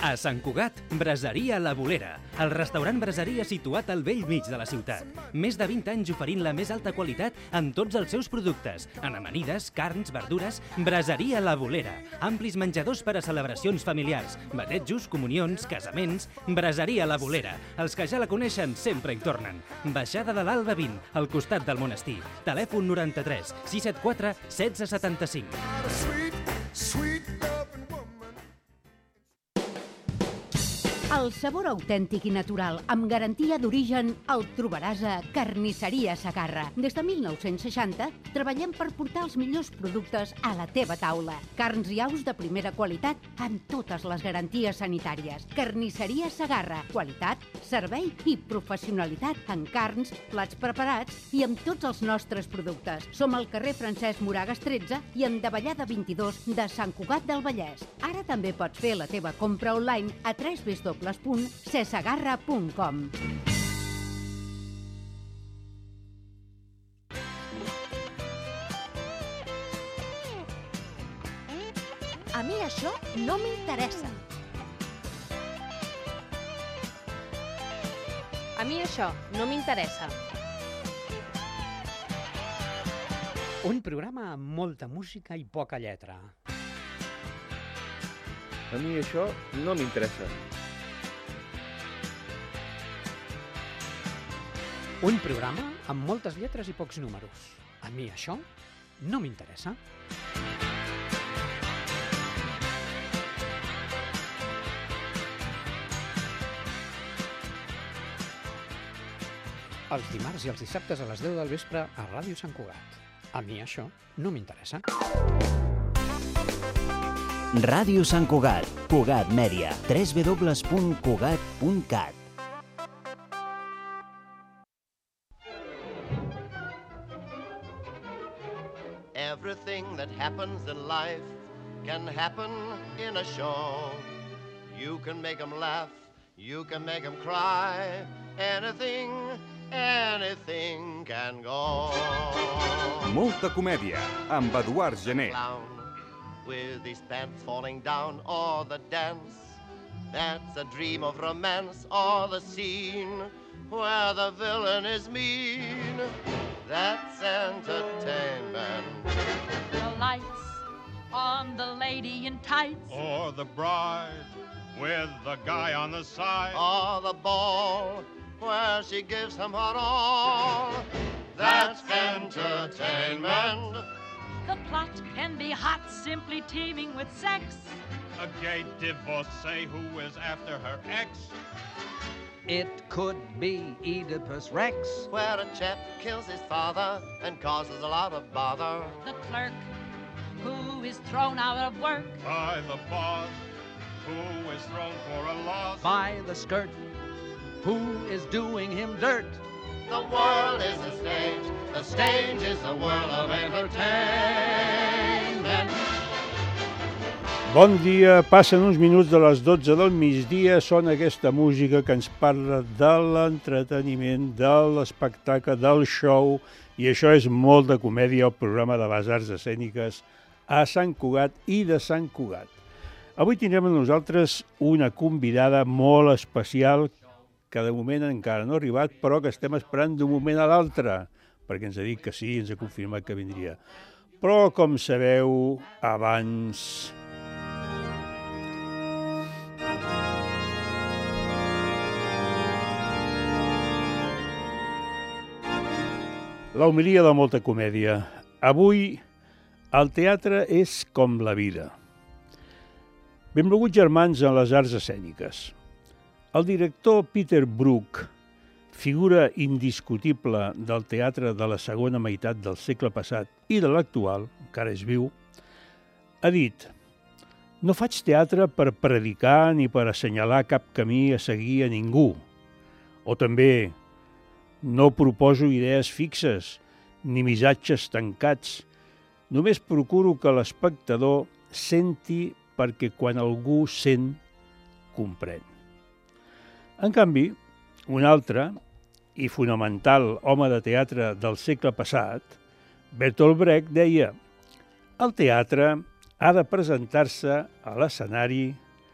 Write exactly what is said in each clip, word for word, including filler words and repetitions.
A Sant Cugat, Braseria La Bolera, el restaurant braseria situat al vell mig de la ciutat. Més de vint anys oferint la més alta qualitat en tots els seus productes, en amanides, carns, verdures. Braseria La Bolera, amplis menjadors per a celebracions familiars, batejos, comunions, casaments. Braseria La Bolera, els que ja la coneixen sempre hi tornen. Baixada de l'Alba vint, al costat del monestir. Telèfon noranta-tres sis set quatre setze setanta-cinc. El sabor autèntic i natural, amb garantia d'origen, el trobaràs a Carnisseria Segarra. Des de mil nou-cents seixanta, treballem per portar els millors productes a la teva taula. Carns i aus de primera qualitat, amb totes les garanties sanitàries. Carnisseria Segarra. Qualitat, servei i professionalitat en carns, plats preparats i amb tots els nostres productes. Som al carrer Francesc Moragas tretze i en Davallada vint-i-dos de Sant Cugat del Vallès. Ara també pots fer la teva compra online a w w w punt cesegarra punt com. A mi això no m'interessa. A mi això no m'interessa. Un programa amb molta música i poca lletra. A mi això no m'interessa. Un programa amb moltes lletres i pocs números. A mi això no m'interessa. Els dimarts i els dissabtes a les deu del vespre a Ràdio Sant Cugat. A mi això no m'interessa. Ràdio Sant Cugat, Cugat Mèdia, w w w punt cugat punt cat. Everything that happens in life can happen in a show. You can make them laugh, you can make them cry. Anything, anything can go. Molta comèdia, amb Eduard Gené. Clown with his pants falling down, or the dance that's a dream of romance, or the scene where the villain is mean. That's entertainment. The lights on the lady in tights, or the bride with the guy on the side, or the ball where she gives him her all. That's entertainment. the plot can be hot, simply teeming with sex. a gay divorcee who is after her ex. It could be Oedipus Rex, where a chap kills his father and causes a lot of bother. The clerk who is thrown out of work by the boss who is thrown for a loss. By the skirt who is doing him dirt. The world is a stage, the stage is a world of entertainment. Bon dia, passen uns minuts de les dotze del migdia, sona aquesta música que ens parla de l'entreteniment, de l'espectacle, del show, i això és molt de comèdia, el programa de les arts escèniques a Sant Cugat i de Sant Cugat. Avui tindrem amb nosaltres una convidada molt especial que de moment encara no ha arribat, però que estem esperant d'un moment a l'altre, perquè ens ha dit que sí, ens ha confirmat que vindria. Però, com sabeu, abans... La homilia de molta comèdia. Avui, el teatre és com la vida. Benvolguts germans en les arts escèniques. El director Peter Brook, figura indiscutible del teatre de la segona meitat del segle passat i de l'actual, encara és viu, ha dit: «No faig teatre per predicar ni per assenyalar cap camí a seguir a ningú». O també: «No proposo idees fixes ni missatges tancats. Només procuro que l'espectador senti perquè quan algú sent, comprèn». En canvi, un altre i fonamental home de teatre del segle passat, Bertolt Brecht, deia: «El teatre ha de presentar-se a l'escenari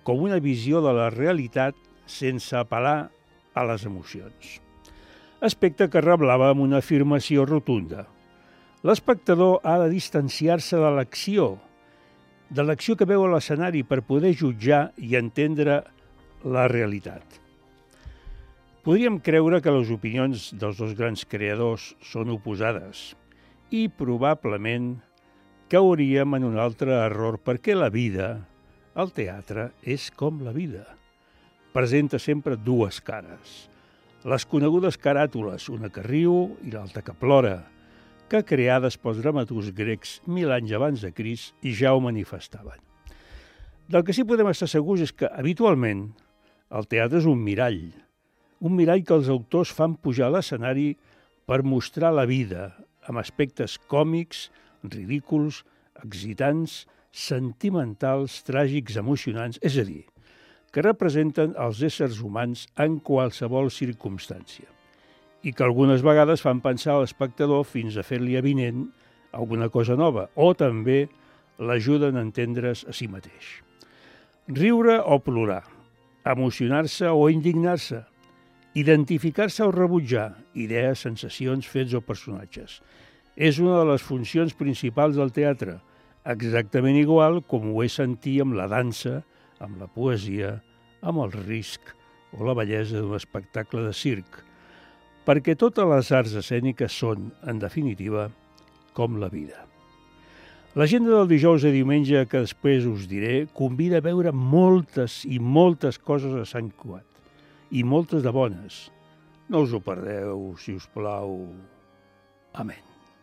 com una visió de la realitat sense apel·lar a les emocions. Aspecte que reblava amb una afirmació rotunda. L'espectador ha de distanciar-se de l'acció, de l'acció que veu a l'escenari per poder jutjar i entendre la realitat. Podríem creure que les opinions dels dos grans creadors són oposades i probablement cauríem en un altre error perquè la vida, el teatre, és com la vida. Presenta sempre dues cares. Les conegudes caràtules, una que riu i l'altra que plora, que creades pels dramaturgs grecs mil anys abans de Crist i ja ho manifestaven. Del que sí podem estar segurs és que, habitualment, el teatre és un mirall, un mirall que els autors fan pujar a l'escenari per mostrar la vida, amb aspectes còmics, ridículs, excitants, sentimentals, tràgics, emocionants, és a dir, que representen els éssers humans en qualsevol circumstància i que algunes vegades fan pensar a l'espectador fins a fer-li avinent alguna cosa nova o també l'ajuden a entendre's a si mateix. Riure o plorar, emocionar-se o indignar-se, identificar-se o rebutjar, idees, sensacions, fets o personatges. És una de les funcions principals del teatre, exactament igual com ho és sentir amb la dansa, amb la poesia, amb el risc o la bellesa d'un espectacle de circ, perquè totes les arts escèniques són, en definitiva, com la vida. L'agenda del dijous a diumenge, que després us diré, convida a veure moltes i moltes coses a Sant Cugat, i moltes de bones. No us ho perdeu, si us plau. Amén.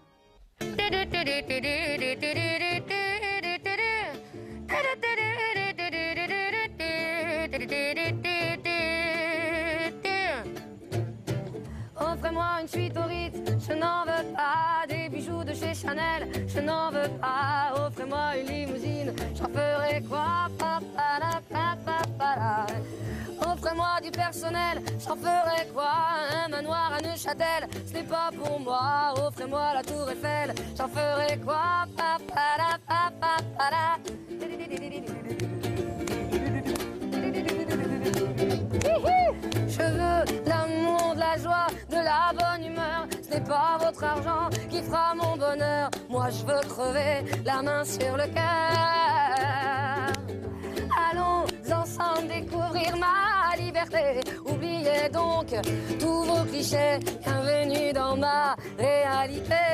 Offrez-moi une suite au Ritz, je n'en veux pas. Des bijoux de chez Chanel, je n'en veux pas. Offrez-moi une limousine, j'en ferai quoi? Offrez-moi du personnel, j'en ferai quoi? Un manoir à Neuchâtel, ce n'est pas pour moi. Offrez-moi la tour Eiffel, j'en ferai quoi? Je veux l'amour, de la joie, de la bonne humeur. Ce n'est pas votre argent qui fera mon bonheur. Moi je veux crever la main sur le cœur. Allons ensemble découvrir ma liberté. Oubliez donc tous vos clichés. Bienvenue dans ma réalité.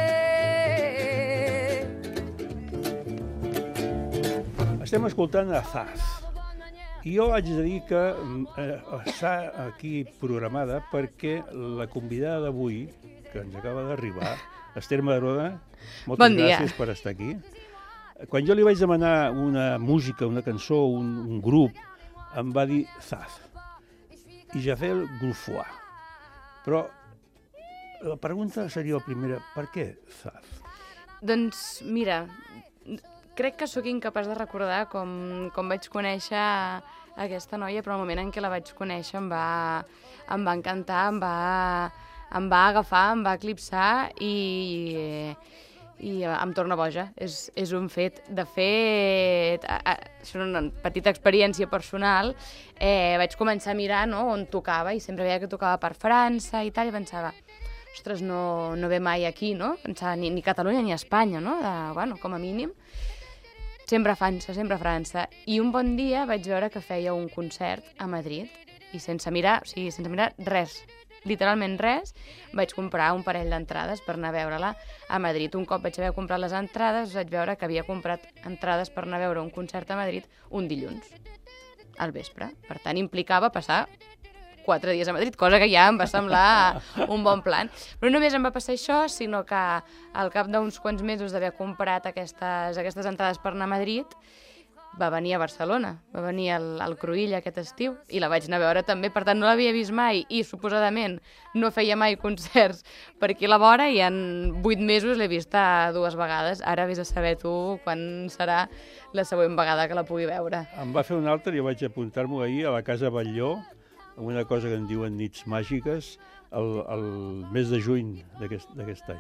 Estem escoltant a Zaz. I jo haig de dir que eh, està aquí programada perquè la convidada d'avui, que ens acaba d'arribar, Esther Madrona, moltes bon gràcies per estar aquí. Quan jo li vaig demanar una música, una cançó, un, un grup, em va dir Zaz i Jafel Gulfois. Però la pregunta seria la primera, per què Zaz? Doncs mira, crec que sóc incapaç de recordar com, com vaig conèixer aquesta noia, però el moment en què la vaig conèixer em va, em va encantar, em va, em va agafar, em va eclipsar i, i em torna boja. És, és un fet. De fet, a, a, és una petita experiència personal. Eh, vaig començar a mirar, no, on tocava i sempre veia que tocava per França i tal, i pensava, ostres, no, no ve mai aquí, no? Pensava, ni, ni Catalunya ni Espanya, no? De, bueno, com a mínim. Sempre a França, sempre a França. I un bon dia vaig veure que feia un concert a Madrid i sense mirar, o sigui, sense mirar res, literalment res, vaig comprar un parell d'entrades per anar a veure-la a Madrid. Un cop vaig haver comprat les entrades, vaig veure que havia comprat entrades per anar a veure un concert a Madrid un dilluns, al vespre. Per tant, implicava passar quatre dies a Madrid, cosa que ja em va semblar un bon plan. Però no només em va passar això, sinó que al cap d'uns quants mesos d'haver comprat aquestes, aquestes entrades per anar a Madrid, va venir a Barcelona, va venir al, al Cruïlla aquest estiu, i la vaig anar a veure també, per tant no l'havia vist mai, i suposadament no feia mai concerts per aquí a la vora, i en vuit mesos l'he vista dues vegades. Ara vés a saber tu quan serà la següent vegada que la pugui veure. Em va fer un altre, jo vaig apuntar-m'ho ahir a la Casa Batlló, una cosa que en diuen nits màgiques, el, el mes de juny d'aquest any.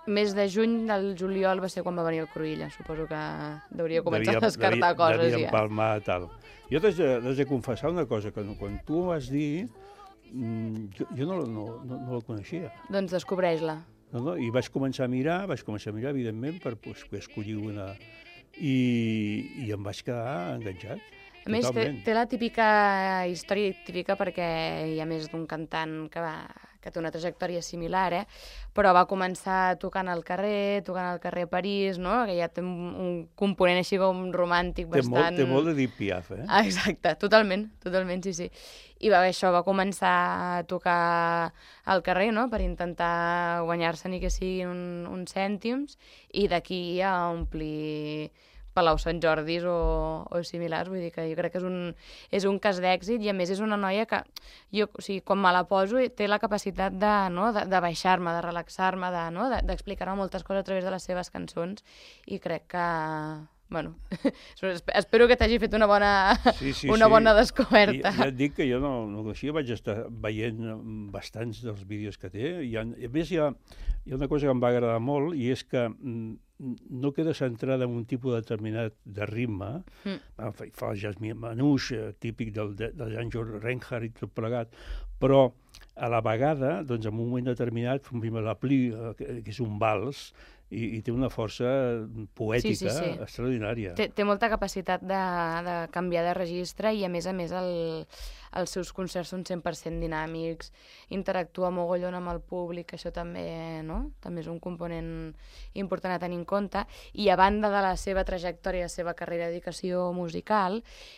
mes de juny del juliol va ser quan va venir el Cruïlla. Suposo que hauria començat devia, a descartar devia, coses devia ja. empalmar, tal. Jo t'haig de, de confessar una cosa, que quan tu ho vas dir, jo, jo no, no, no, no la coneixia. Doncs descobreix-la. No, no, i vaig començar a mirar, vaig començar a mirar, evidentment, per pues, escollir una... I, i em vaig quedar enganxat. A més, té, totalment. té la típica història típica perquè hi ha més d'un cantant que, va, que té una trajectòria similar, eh? Però va començar tocant al carrer, tocant al carrer París, no? Que ja té un, un component així com romàntic té bastant... Molt, té molt de Edith Piaf, eh? Ah, exacte, totalment, totalment, sí, sí. I va, això va començar a tocar al carrer, no?, per intentar guanyar-se ni que siguin un, uns cèntims, i d'aquí a omplir Palau Sant Jordis o, o similars. Vull dir que jo crec que és un, és un cas d'èxit, i a més és una noia que, jo, o sigui, quan me la poso, té la capacitat de, no, de, de baixar-me, de relaxar-me, de, no, d'explicar-me moltes coses a través de les seves cançons, i crec que... Bueno, espero que t'hagi fet una bona, sí, sí, una sí. bona descoberta. I, ja et dic que jo no, no coneixia, vaig estar veient bastants dels vídeos que té, i a més hi ha, hi ha una cosa que em va agradar molt, i és que no queda centrada en un tipus determinat de ritme, mm. fa, fa el jazz manouche, típic del, del Django Reinhardt i tot plegat, però a la vegada, doncs, en un moment determinat, fa un primer la pli, que és un vals, i, i té una força poètica sí, sí, sí. extraordinària. Té, té molta capacitat de, de canviar de registre, i a més a més el, els seus concerts són cent per cent dinàmics, interactua mogollon amb el públic, això també, no? També és un component important a tenir en compte, i a banda de la seva trajectòria, la seva carrera de dedicació musical,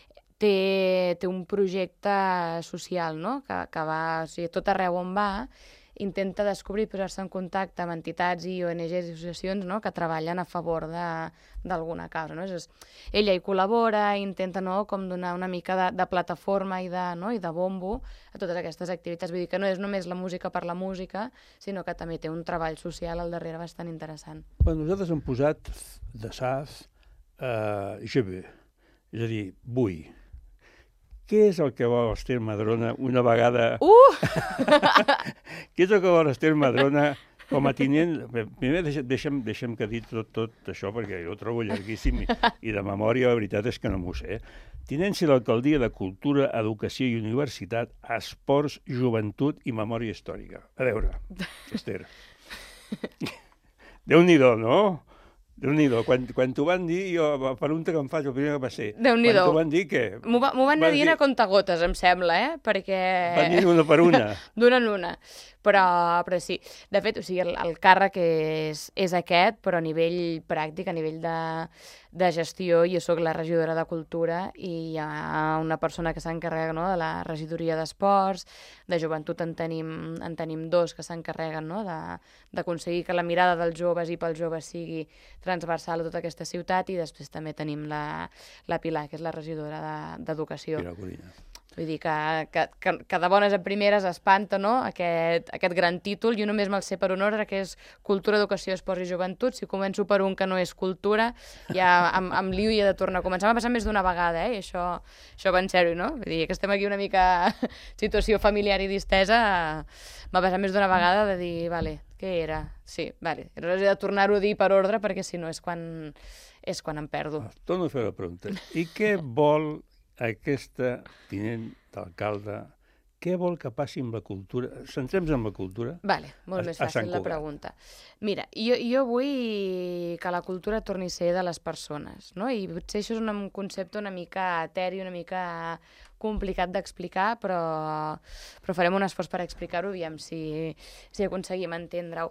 té, té un projecte social, no? Que, que va, o sigui, tot arreu on va, intenta descobrir i posar-se en contacte amb entitats i O N Ges i associacions, no?, que treballen a favor d'alguna causa. No? És, ella hi col·labora, intenta, no?, com donar una mica de, de plataforma i de, no?, i de bombo a totes aquestes activitats. Vull dir que no és només la música per la música, sinó que també té un treball social al darrere bastant interessant. Bueno, nosaltres hem posat de Saz uh, Je veux, és a dir, vull. Què és el que vol Esther Madrona una vegada... Uh! Què és el que vol Esther Madrona com a tinent... Primer deixa'm, deixa'm que dir tot, tot això, perquè jo ho trobo llarguíssim i, i de memòria la veritat és que no m'ho sé. Tinència d'Alcaldia de Cultura, Educació i Universitat, Esports, Joventut i Memòria Històrica. A veure, Esther. Déu-n'hi-do, no? Déu-n'hi-do, quan, quan t'ho van dir, jo, la pregunta que em faig, el primer que va ser, Déu-n'hi-do. quan t'ho van dir, què? M'ho va, van anar dient a comptagotes, em sembla, eh? Perquè... Van dir una per una. D'una en una. Però, però sí, de fet, o sigui, el, el càrrec és, és aquest, però a nivell pràctic, a nivell de, de gestió, jo sóc la regidora de Cultura i hi ha una persona que s'encarrega, no?, de la regidoria d'Esports, de Joventut en tenim, en tenim dos que s'encarreguen, no?, d'aconseguir que la mirada dels joves i pels joves sigui transversal a tota aquesta ciutat, i després també tenim la, la Pilar, que és la regidora d'Educació. Pilar Codina. Vull dir que, que, que, que de bones a primeres espanta, no?, aquest, aquest gran títol. Jo només me'l sé per un ordre, que és Cultura, Educació, Esports i Joventut. Si començo per un que no és Cultura, ja em, em lio i he de tornar a començar. M'ha passat més d'una vegada, eh? I això, això va en sèrio, no? Vull dir que estem aquí una mica situació familiar i distesa. M'ha passat més d'una vegada de dir, vale, què era? Sí, vale. Llavors he de tornar-ho a dir per ordre, perquè si no és quan, és quan em perdo. Torno a fer la pregunta. I què vol aquesta tinent d'alcalde, què vol que passi amb la cultura? Centrem-nos en la cultura. Vale, molt a, més fàcil la pregunta. Mira, jo, jo vull que la cultura torni a ser de les persones, no? I potser això és un concepte una mica eteri, una mica complicat d'explicar, però, però farem un esforç per explicar-ho, aviam si, si aconseguim entendre-ho.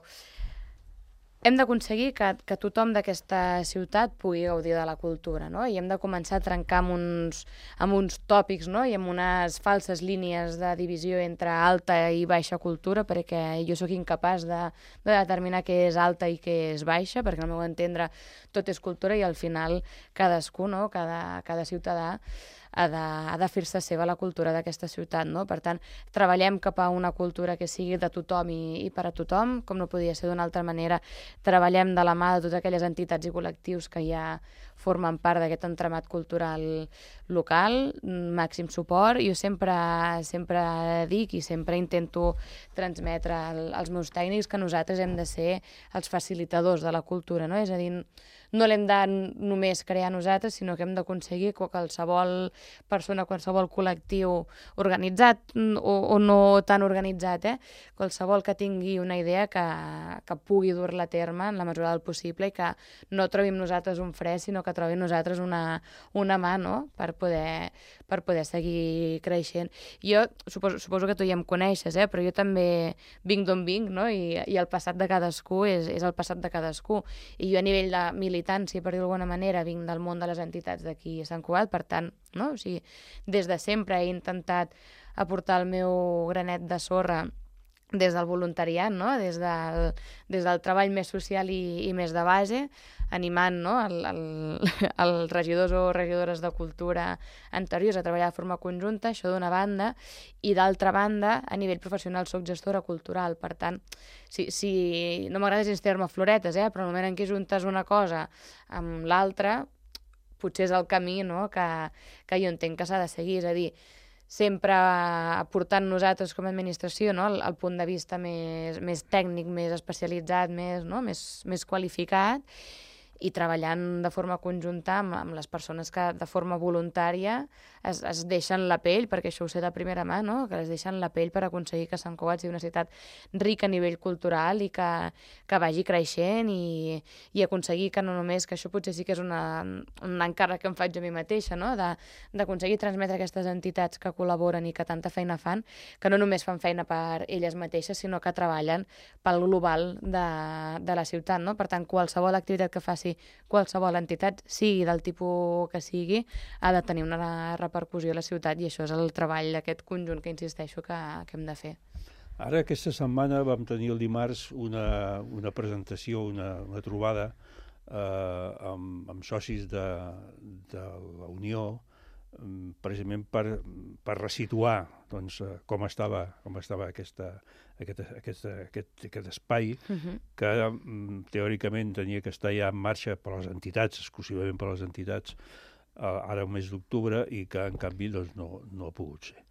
Hem d'aconseguir que, que tothom d'aquesta ciutat pugui gaudir de la cultura, no? I hem de començar a trencar amb uns, amb uns tòpics, no?, i amb unes falses línies de divisió entre alta i baixa cultura, perquè jo sóc incapaç de, de determinar què és alta i què és baixa, perquè al meu entendre tot és cultura i al final cadascú, no?, cada, cada ciutadà ha de, ha de fer-se seva la cultura d'aquesta ciutat, no? Per tant, treballem cap a una cultura que sigui de tothom i, i per a tothom, com no podia ser d'una altra manera. Treballem de la mà de totes aquelles entitats i col·lectius que ja formen part d'aquest entramat cultural local, màxim suport. Jo sempre, sempre dic i sempre intento transmetre als meus tècnics que nosaltres hem de ser els facilitadors de la cultura, no? És a dir, no l'hem de només crear nosaltres, sinó que hem d'aconseguir que qualsevol persona, qualsevol col·lectiu organitzat o, o no tan organitzat, eh? Qualsevol que tingui una idea que, que pugui dur-la a terme en la mesura del possible i que no trobi en nosaltres un fre, sinó que trobi en nosaltres una, una mà, no? per, poder, per poder seguir creixent. Jo suposo, suposo que tu ja em coneixes, eh? Però jo també vinc d'on vinc, no? I, i el passat de cadascú és, és el passat de cadascú. I jo a nivell de militància, per dir d'alguna manera, vinc del món de les entitats d'aquí a Sant Cugat, per tant, no? O sigui, des de sempre he intentat aportar el meu granet de sorra des del voluntariat, no? des, del, des del treball més social i, i més de base, animant, no? el, el, els regidors o regidores de cultura anteriors a treballar de forma conjunta, això d'una banda, i d'altra banda, a nivell professional soc gestora cultural, per tant, si, si no m'agrada gens fer-me floretes, eh? Però en el moment en què juntes una cosa amb l'altra, potser és el camí, no? que, que jo entenc que s'ha de seguir, és a dir, sempre aportant nosaltres com a administració, no? el, el punt de vista més, més tècnic, més especialitzat, més, no? més, més qualificat, i treballant de forma conjunta amb, amb les persones que de forma voluntària es, es deixen la pell, perquè això ho sé de primera mà, no? que es deixen la pell per aconseguir que Sant Cugat sigui una ciutat rica a nivell cultural i que, que vagi creixent i, i aconseguir que no només, que això potser sí que és una, un encàrrec que em faig a mi mateixa, no? d'aconseguir transmetre aquestes entitats que col·laboren i que tanta feina fan, que no només fan feina per elles mateixes, sinó que treballen pel global de, de la ciutat. No? Per tant, qualsevol activitat que faci qualsevol entitat, sigui del tipus que sigui, ha de tenir una repercussió a la ciutat, i això és el treball d'aquest conjunt que insisteixo que, que hem de fer. Ara, aquesta setmana, vam tenir el dimarts una, una presentació, una, una trobada eh, amb, amb socis de, de la Unió, precisament per, per resituar doncs, com estava, com estava aquesta, aquest, aquest, aquest, aquest espai uh-huh. que um, teòricament tenia que estar ja en marxa per les entitats, exclusivament per les entitats, uh, ara el mes d'octubre, i que en canvi doncs, no, no ha pogut ser.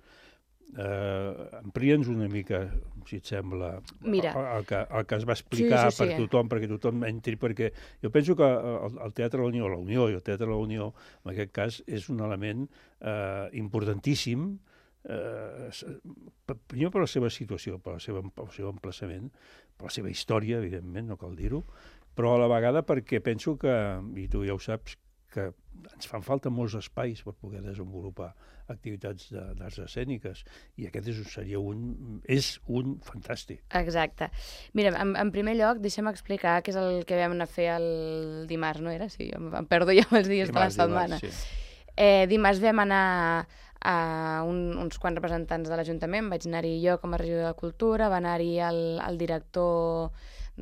Uh, amplia'ns una mica, si et sembla, Mira. El, el, que, el que es va explicar sí, sí, sí. per tothom, perquè tothom entri, perquè jo penso que el, el Teatre de la Unió, la Unió i el Teatre de la Unió, en aquest cas, és un element uh, importantíssim, uh, primer per la seva situació, per, la seva, per el seu emplaçament, per la seva història, evidentment, no cal dir-ho, però a la vegada perquè penso que, i tu ja ho saps, que ens fan falta molts espais per poder desenvolupar activitats d'arts escèniques, i aquest és, seria un, és un fantàstic. Exacte. Mira, en, en primer lloc, deixa'm explicar què és el que vam anar a fer el dimarts, no era? Sí, em, em perdo ja els dies dimarts, de la setmana. Dimarts, sí. eh, dimarts vam anar a un, uns quants representants de l'Ajuntament, vaig anar-hi jo com a regidora de Cultura, va anar-hi el, el director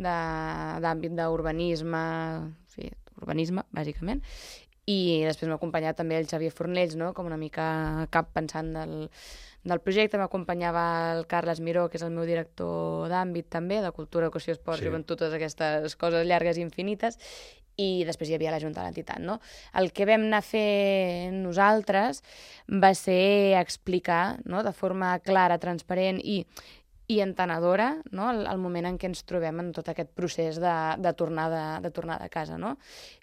d'àmbit d'urbanisme, sí, urbanisme, bàsicament, i després m'ha acompanyat també el Xavier Fornells, no? Com una mica cap pensant del, del projecte. M'acompanyava el Carles Miró, que és el meu director d'àmbit també, de Cultura, Educació, Esport, sí. Joventut, totes aquestes coses llargues i infinites, i després hi havia la Junta de l'entitat, no? El que vam anar a fer nosaltres va ser explicar, no? De forma clara, transparent i i entenedora, no? el, el moment en què ens trobem en tot aquest procés de, de, tornar de, de tornar de casa. No?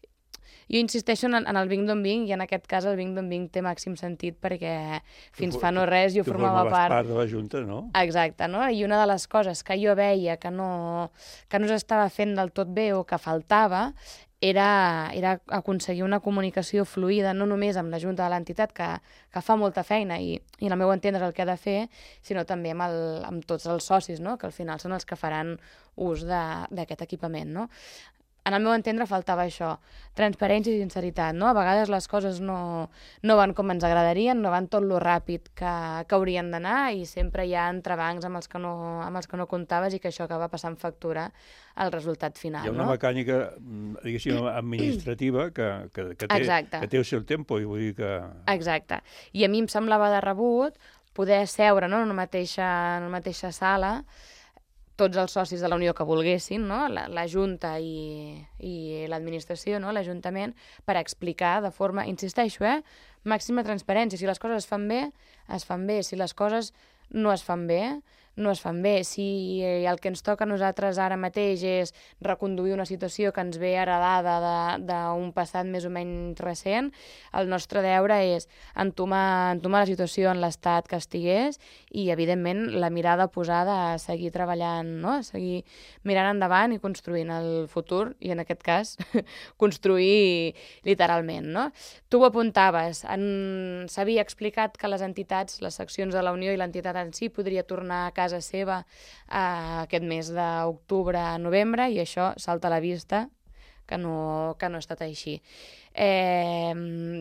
Jo insisteixo en, en el vinc d'on vinc, i en aquest cas el vinc d'on vinc té màxim sentit perquè fins tu, fa no res jo formava part... part de la Junta, no? Exacte, no? I una de les coses que jo veia que no, que no s'estava fent del tot bé o que faltava era, era aconseguir una comunicació fluida, no només amb la Junta de l'entitat, que, que fa molta feina i, i la meu entendre és el que ha de fer, sinó també amb, el, amb tots els socis, no? Que al final són els que faran ús d'aquest equipament. No? en el meu entendre faltava això, transparència i sinceritat, no? A vegades les coses no, no van com ens agradarien, no van tot lo ràpid que, que haurien d'anar i sempre hi ha entrebancs amb els, que no, amb els que no comptaves i que això acaba passant factura al resultat final. Hi ha una no? mecànica, diguéssim, administrativa que, que, que, té, que té el seu tempo i vull dir que... Exacte. I a mi em semblava de rebut poder seure, no?, en una mateixa, en una mateixa sala tots els socis de la Unió que volguessin, no? la, la Junta i, i l'administració, no? l'Ajuntament, per explicar de forma, insisteixo, eh? màxima transparència. Si les coses es fan bé, es fan bé. Si les coses no es fan bé, no es fan bé. Si el que ens toca a nosaltres ara mateix és reconduir una situació que ens ve heredada d'un passat més o menys recent, el nostre deure és entomar, entomar la situació en l'estat que estigués i, evidentment, la mirada posada a seguir treballant, no? a seguir mirant endavant i construint el futur, i en aquest cas construir literalment. No? Tu ho apuntaves, en... s'havia explicat que les entitats, les seccions de la Unió i l'entitat en si podria tornar a casa casa seva eh, aquest mes d'octubre a novembre i això salta a la vista que no, que no ha estat així. Eh,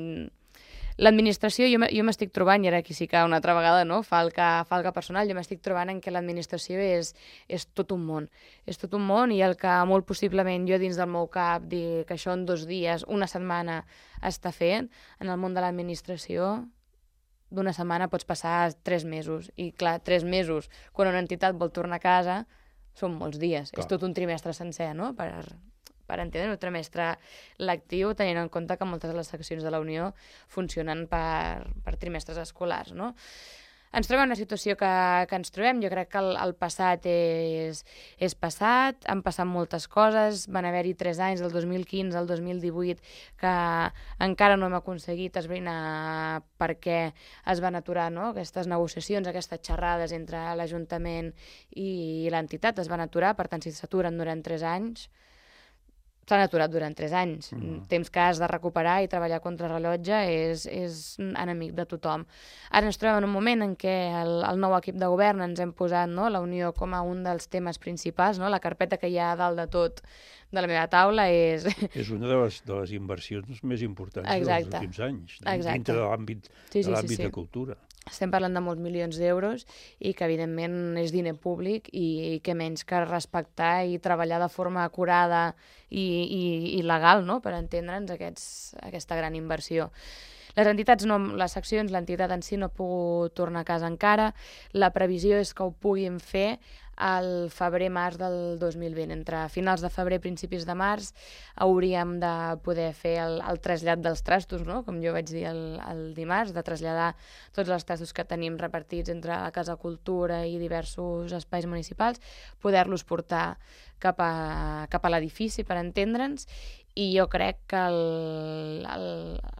L'administració, jo, jo m'estic trobant, i ara aquí sí que una altra vegada no, falca, falca personal, jo m'estic trobant en què l'administració és, és tot un món. És tot un món i el que molt possiblement jo dins del meu cap dic que això en dos dies, una setmana està fent, en el món de l'administració d'una setmana pots passar tres mesos. I clar, tres mesos, quan una entitat vol tornar a casa, són molts dies. Clar. És tot un trimestre sencer, no?, per, per entendre un trimestre lectiu, tenint en compte que moltes de les seccions de la Unió funcionen per, per trimestres escolars, no? Ens trobem en una situació que, que ens trobem. Jo crec que el, el passat és, és passat, han passat moltes coses, van haver-hi tres anys, del dos mil quinze al dos mil divuit, que encara no hem aconseguit esbrinar per què es van aturar, no? Aquestes negociacions, aquestes xerrades entre l'Ajuntament i l'entitat es van aturar, per tant, si s'aturen durant tres anys, s'han aturat durant tres anys. Mm. Temps que has de recuperar i treballar contra rellotge és, és enemic de tothom. Ara ens trobem en un moment en què el, el nou equip de govern ens hem posat, no, la Unió com a un dels temes principals, no? La carpeta que hi ha a dalt de tot de la meva taula és... És una de les, de les inversions més importants Exacte. dels últims anys, Exacte. dintre de l'àmbit sí, sí, de, l'àmbit sí, sí. de cultura. Estem parlant de molts milions d'euros i que, evidentment, és diner públic i, i que menys que respectar i treballar de forma acurada i, i, i legal, no?, per entendre'ns aquests, aquesta gran inversió. Les entitats, no, les seccions, l'entitat en si no ha pogut tornar a casa encara. La previsió és que ho puguin fer al febrer-març del dos mil vint. Entre finals de febrer i principis de març hauríem de poder fer el, el trasllat dels trastos, no?, com jo vaig dir el, el dimarts, de traslladar tots els trastos que tenim repartits entre la Casa Cultura i diversos espais municipals, poder-los portar cap a, cap a l'edifici, per entendre'ns, i jo crec que el, el,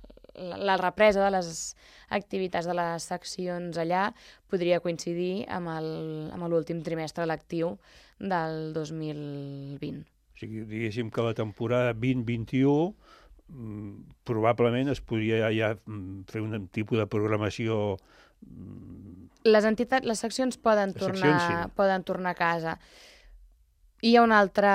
la represa de les activitats de les seccions allà podria coincidir amb l'últim trimestre lectiu del dos mil vint. O sigui, diguéssim que la temporada vint vint-i-u probablement es podria ja fer un tipus de programació... Les entitats, les seccions poden, les tornar, seccions, sí. poden tornar a casa. Hi ha un altre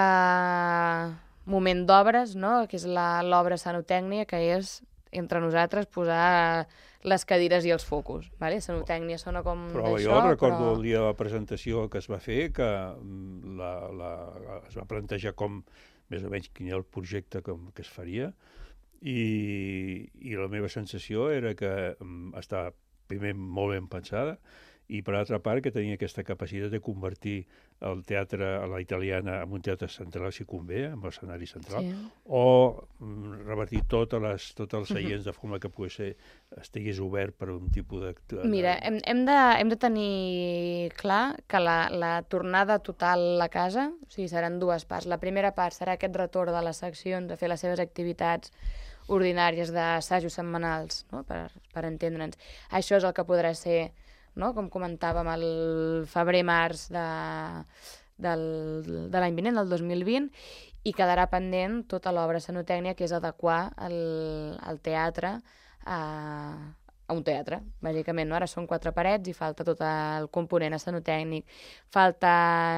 moment d'obres, no?, que és l'obra Sanotècnia, que és, entre nosaltres, posar les cadires i els focus. Vale? Sanotècnia sona com però d'això, jo recordo però... el dia de la presentació que es va fer, que la, la, es va plantejar com més o menys quin era el projecte que, que es faria, i, i la meva sensació era que estava primer molt ben pensada, i per altra part que tenia aquesta capacitat de convertir el teatre a la italiana en un teatre central, si convé, amb l'escenari central, sí. o mm, revertir totes les, tots els seients de forma que pogués ser, estigués obert per un tipus de... Mira, hem, hem, de, hem de tenir clar que la, la tornada total a casa, o sigui, seran dues parts. La primera part serà aquest retorn de les seccions a fer les seves activitats ordinàries d'assajos setmanals, no? per, per entendre'ns. Això és el que podrà ser, no?, com comentàvem, el febrer-març de, del, de l'any vinent, del dos mil vint, i quedarà pendent tota l'obra Sanotècnia, que és adequar el, el teatre a, a a un teatre, bàsicament, no? Ara són quatre parets i falta tot el component escenotècnic, falta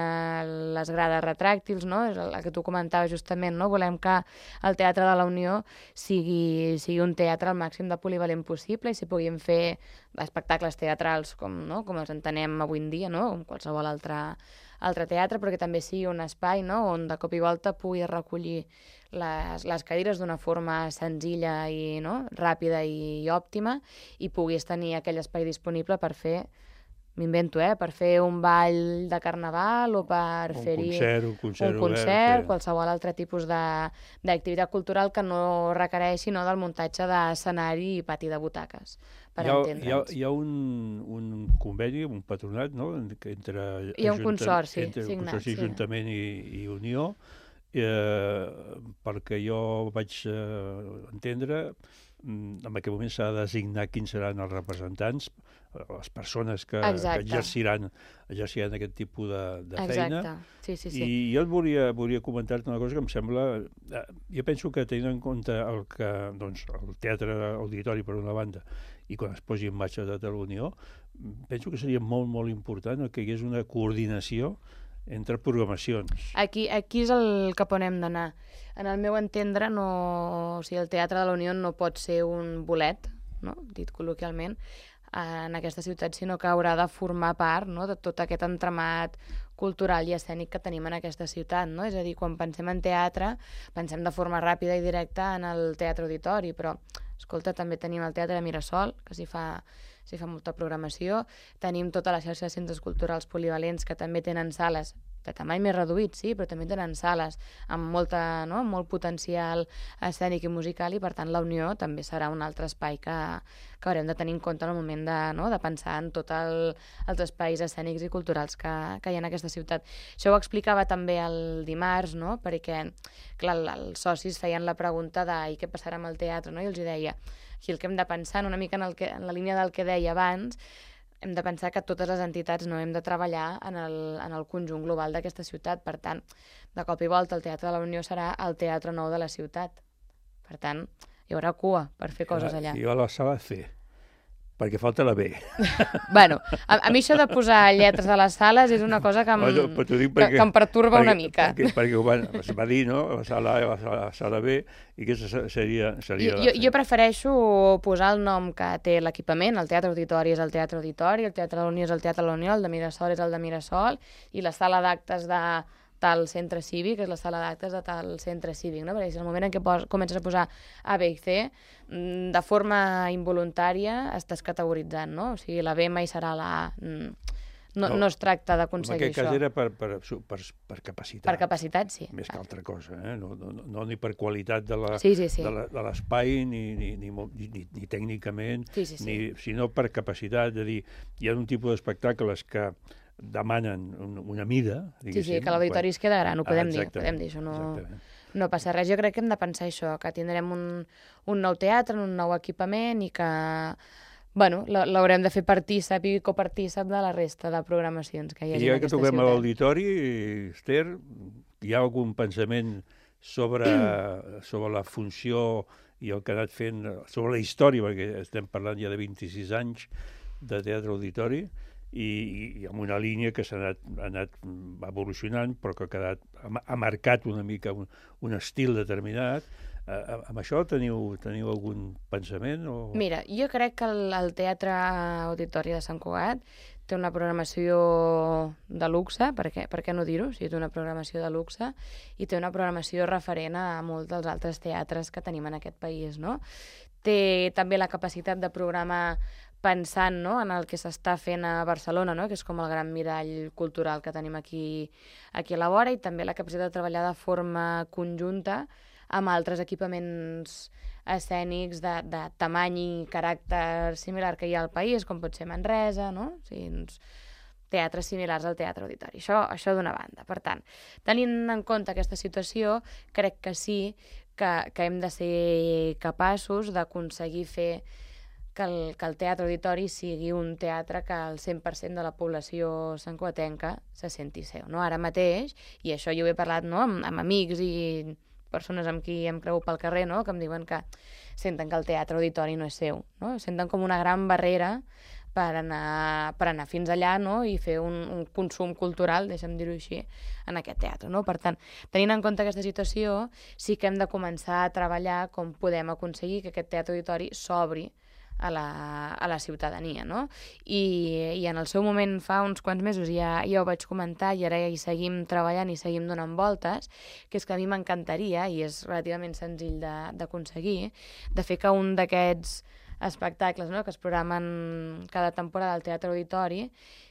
les grades retràctils, no? És el que tu comentaves justament, no? Volem que el Teatre de la Unió sigui, sigui un teatre al màxim de polivalent possible i si puguin fer espectacles teatrals com, no? Com els entenem avui en dia, no? Com qualsevol altre, altre teatre, però que també sigui un espai, no? On de cop i volta pugui recollir les, les cadires d'una forma senzilla i, no? Ràpida i, i òptima i puguis tenir aquell espai disponible per fer, m'invento, eh? Per fer un ball de carnaval o per un fer-hi concert, un concert, un concert obert, qualsevol altre tipus d'activitat cultural que no requereixi, no, del muntatge d'escenari i pati de butaques, per hi ha, entendre'ns. Hi ha, hi ha un, un conveni, un patronat, no? Entre hi ha un consorci entre signat, consorci, sí. Ajuntament i, i Unió, eh, perquè jo vaig eh, entendre, en aquell moment s'ha de designar quins seran els representants, les persones que, que exerciran, exerciran aquest tipus de, de feina. Exacte, sí, sí, sí. I jo et volia, volia comentar-te una cosa que em sembla... Eh, jo penso que tenint en compte el que, doncs, el teatre auditori per una banda i quan es posi en marxa de la Unió, penso que seria molt, molt important que hi hagués una coordinació entre programacions. Aquí, aquí és el cap on hem d'anar. En el meu entendre, no, o sigui, el Teatre de la Unió no pot ser un bolet, no? Dit col·loquialment, en aquesta ciutat, sinó que haurà de formar part, no? De tot aquest entramat cultural i escènic que tenim en aquesta ciutat, no? És a dir, quan pensem en teatre, pensem de forma ràpida i directa en el teatre auditori, però, escolta, també tenim el Teatre de Mirasol, que s'hi fa, s'hi fa molta programació, tenim tota la xarxa de centres culturals polivalents que també tenen sales de tamany més reduït, sí, però també tenen sales amb molta, no? Amb molt potencial escènic i musical i, per tant, la Unió també serà un altre espai que, que haurem de tenir en compte en el moment de, no? De pensar en tots el, els espais escènics i culturals que, que hi ha en aquesta ciutat. Això ho explicava també el dimarts, no? Perquè, clar, els socis feien la pregunta de i què passarà amb el teatre, no? I els deia, aquí el que hem de pensar, una mica en, el que, en la línia del que deia abans, hem de pensar que totes les entitats no hem de treballar en el, en el conjunt global d'aquesta ciutat. Per tant, de cop i volta el Teatre de la Unió serà el teatre nou de la ciutat. Per tant, hi haurà cua per fer coses allà. Jo a la sala C, perquè falta la B. Bueno, a, a mi això de posar lletres a les sales és una cosa que em, no, perquè, que, que em perturba perquè, una mica. Perquè, perquè ho van, es va dir, no?, la sala A i la sala, la sala B, i aquesta seria, seria jo, jo, jo prefereixo posar el nom que té l'equipament. El Teatre Auditori és el Teatre Auditori, el Teatre de la Unió és el Teatre de la Unió, el de Mirasol és el de Mirasol, i la sala d'actes de tal centre cívic és la sala d'actes de tal centre cívic, no? Perquè si en el moment en què pos, comences a posar A, B i C, de forma involuntària estàs categoritzant, no? O sigui, la B mai serà la A. No, no, no es tracta d'aconseguir això. En aquest cas era per, per, per, per capacitat. Per capacitat, sí. Més que altra cosa, eh? No, no, no ni per qualitat de la, sí, sí, sí. de l'espai, ni, ni, ni, ni, ni tècnicament, sí, sí, sí. Ni, sinó per capacitat. De dir, hi ha un tipus d'espectacles que demanen una mida, diguéssim. Sí, sí, que l'auditori es queda gran, ho podem dir, podem dir, això no, no passa res. Jo crec que hem de pensar això, que tindrem un, un nou teatre, un nou equipament i que, bueno, l'haurem de fer partícip i copartícip de la resta de programacions que hi ha en aquesta ciutat. I ja que toquem a l'auditori, Esther, hi ha algun pensament sobre, sobre la funció i el que ha anat fent, sobre la història, perquè estem parlant ja de vint-i-sis anys de teatre auditori, i, i amb una línia que s'ha anat, ha anat evolucionant, però que ha, quedat, ha marcat una mica un, un estil determinat. Eh, amb això teniu, teniu algun pensament? O... Mira, jo crec que el, el Teatre Auditori de Sant Cugat té una programació de luxe, per què, per què no dir-ho? O sigui, té una programació de luxe i té una programació referent a molts dels altres teatres que tenim en aquest país, no? Té també la capacitat de programar pensant, no?, en el que s'està fent a Barcelona, no?, que és com el gran mirall cultural que tenim aquí, aquí a la vora, i també la capacitat de treballar de forma conjunta amb altres equipaments escènics de, de tamany i caràcter similar que hi ha al país, com pot ser Manresa, no?, o sigui, uns teatres similars al Teatre Auditori. Això, això d'una banda. Per tant, tenint en compte aquesta situació, crec que sí que, que hem de ser capaços d'aconseguir fer que el, que el Teatre Auditori sigui un teatre que el cent per cent de la població santcugatenca se senti seu, no? Ara mateix, i això jo ho he parlat, no?, amb, amb amics i persones amb qui em creu pel carrer, no?, que em diuen que senten que el teatre auditori no és seu, no? Senten com una gran barrera per anar, per anar fins allà, no?, i fer un, un consum cultural, deixa'm dir-ho així, en aquest teatre, no? Per tant, tenint en compte aquesta situació, sí que hem de començar a treballar com podem aconseguir que aquest teatre auditori s'obri a la, a la ciutadania, no? I, i en el seu moment, fa uns quants mesos, ja, ja ho vaig comentar i ara hi seguim treballant i seguim donant voltes, que és que a mi m'encantaria, i és relativament senzill d'aconseguir, de fer que un d'aquests espectacles, no?, que es programen cada temporada al Teatre Auditori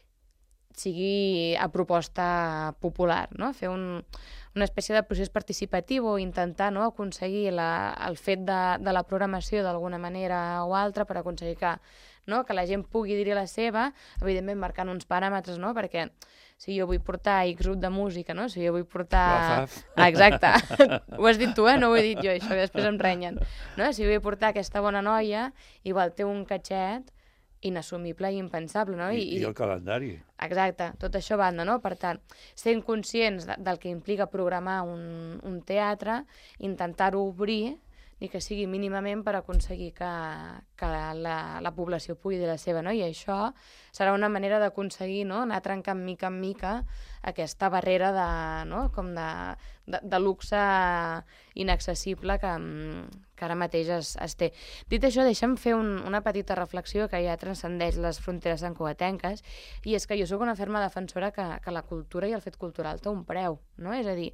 sigui a proposta popular, no? Fer un, una espècie de procés participatiu o intentar, no?, aconseguir la, el fet de, de la programació d'alguna manera o altra per aconseguir que, no?, que la gent pugui dir-hi la seva, evidentment marcant uns paràmetres, no?, perquè si jo vull portar X grup de música, no?, si jo vull portar... Ah, exacte, ho has dit tu, eh? No ho he dit jo, això després em renyen. No? Si vull portar aquesta bona noia, igual té un catxet inassumible i impensable, no? I, I, i el calendari. Exacte, tot això a banda, no? Per tant, sent conscients de, del que implica programar un, un teatre, intentar-ho obrir, ni que sigui mínimament per aconseguir que, que la, la població pugui dir la seva, no? I això serà una manera d'aconseguir, no?, anar trencant mica en mica aquesta barrera de, no?, com de, de, de luxe inaccessible que, que ara mateix es, es té. Dit això, deixa'm fer un, una petita reflexió que ja transcendeix les fronteres santcugatenques, i és que jo sóc una ferma defensora que, que la cultura i el fet cultural té un preu, no? És a dir,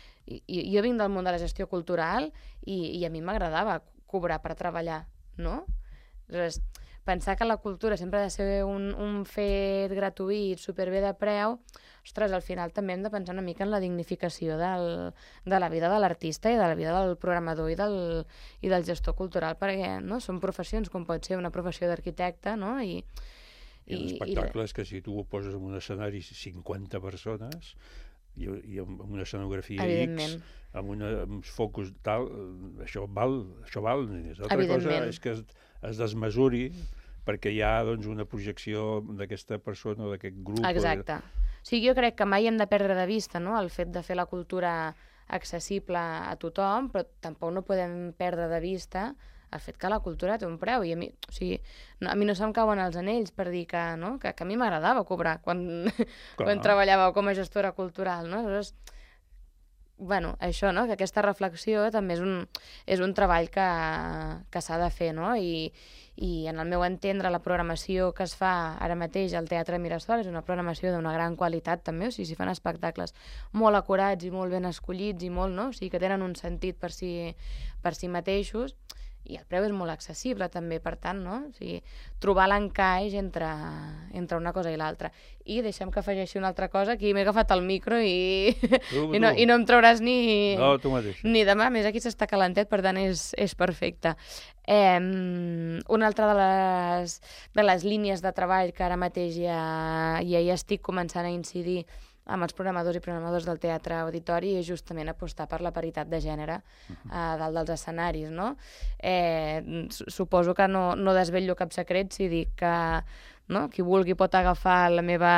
I, jo vinc del món de la gestió cultural i, i a mi m'agradava cobrar per treballar, no? Aleshores, pensar que la cultura sempre ha de ser un, un fet gratuït, superbé de preu, ostres, al final també hem de pensar una mica en la dignificació del, de la vida de l'artista i de la vida del programador i del, i del gestor cultural, perquè, no?, són professions com pot ser una professió d'arquitecte, no?, i... I, I l'espectacle és que si tu ho poses en un escenari cinquanta persones... I, i amb una escenografia X, amb, una, amb uns focus tal, això val, això val. L'altra cosa és que es, es desmesuri perquè hi ha, doncs, una projecció d'aquesta persona o d'aquest grup. Exacte. O... O sigui, jo crec que mai hem de perdre de vista, no?, el fet de fer la cultura accessible a tothom, però tampoc no podem perdre de vista el fet que la cultura té un preu, i a mi, o sigui, no, a mi no se'm cauen els anells per dir que, no, que, que a mi m'agradava cobrar quan, quan treballava com a gestora cultural, no? Aleshores, bueno, això, no?, que aquesta reflexió també és un, és un treball que, que s'ha de fer, no?, i, i en el meu entendre la programació que es fa ara mateix al Teatre Mirasol és una programació d'una gran qualitat també, o sigui, s'hi fan espectacles molt acurats i molt ben escollits i molt, no?, o sigui, que tenen un sentit per si, per si mateixos, i el preu és molt accessible també, per tant, no? O sigui, trobar l'encaix entre, entre una cosa i l'altra. I deixem que afegeixi una altra cosa, que m'he agafat el micro i, tu, i, no, i no em trauràs ni, no, tu mateix. Ni demà, més aquí s'està calentet, per tant és, és perfecte. Eh, una altra de les, de les línies de treball que ara mateix ja, ja hi estic començant a incidir amb els programadors i programadors del teatre auditori és justament apostar per la paritat de gènere a dalt dels escenaris, no? Eh, suposo que no, no desvetllo cap secret si dic que, no?, qui vulgui pot agafar la meva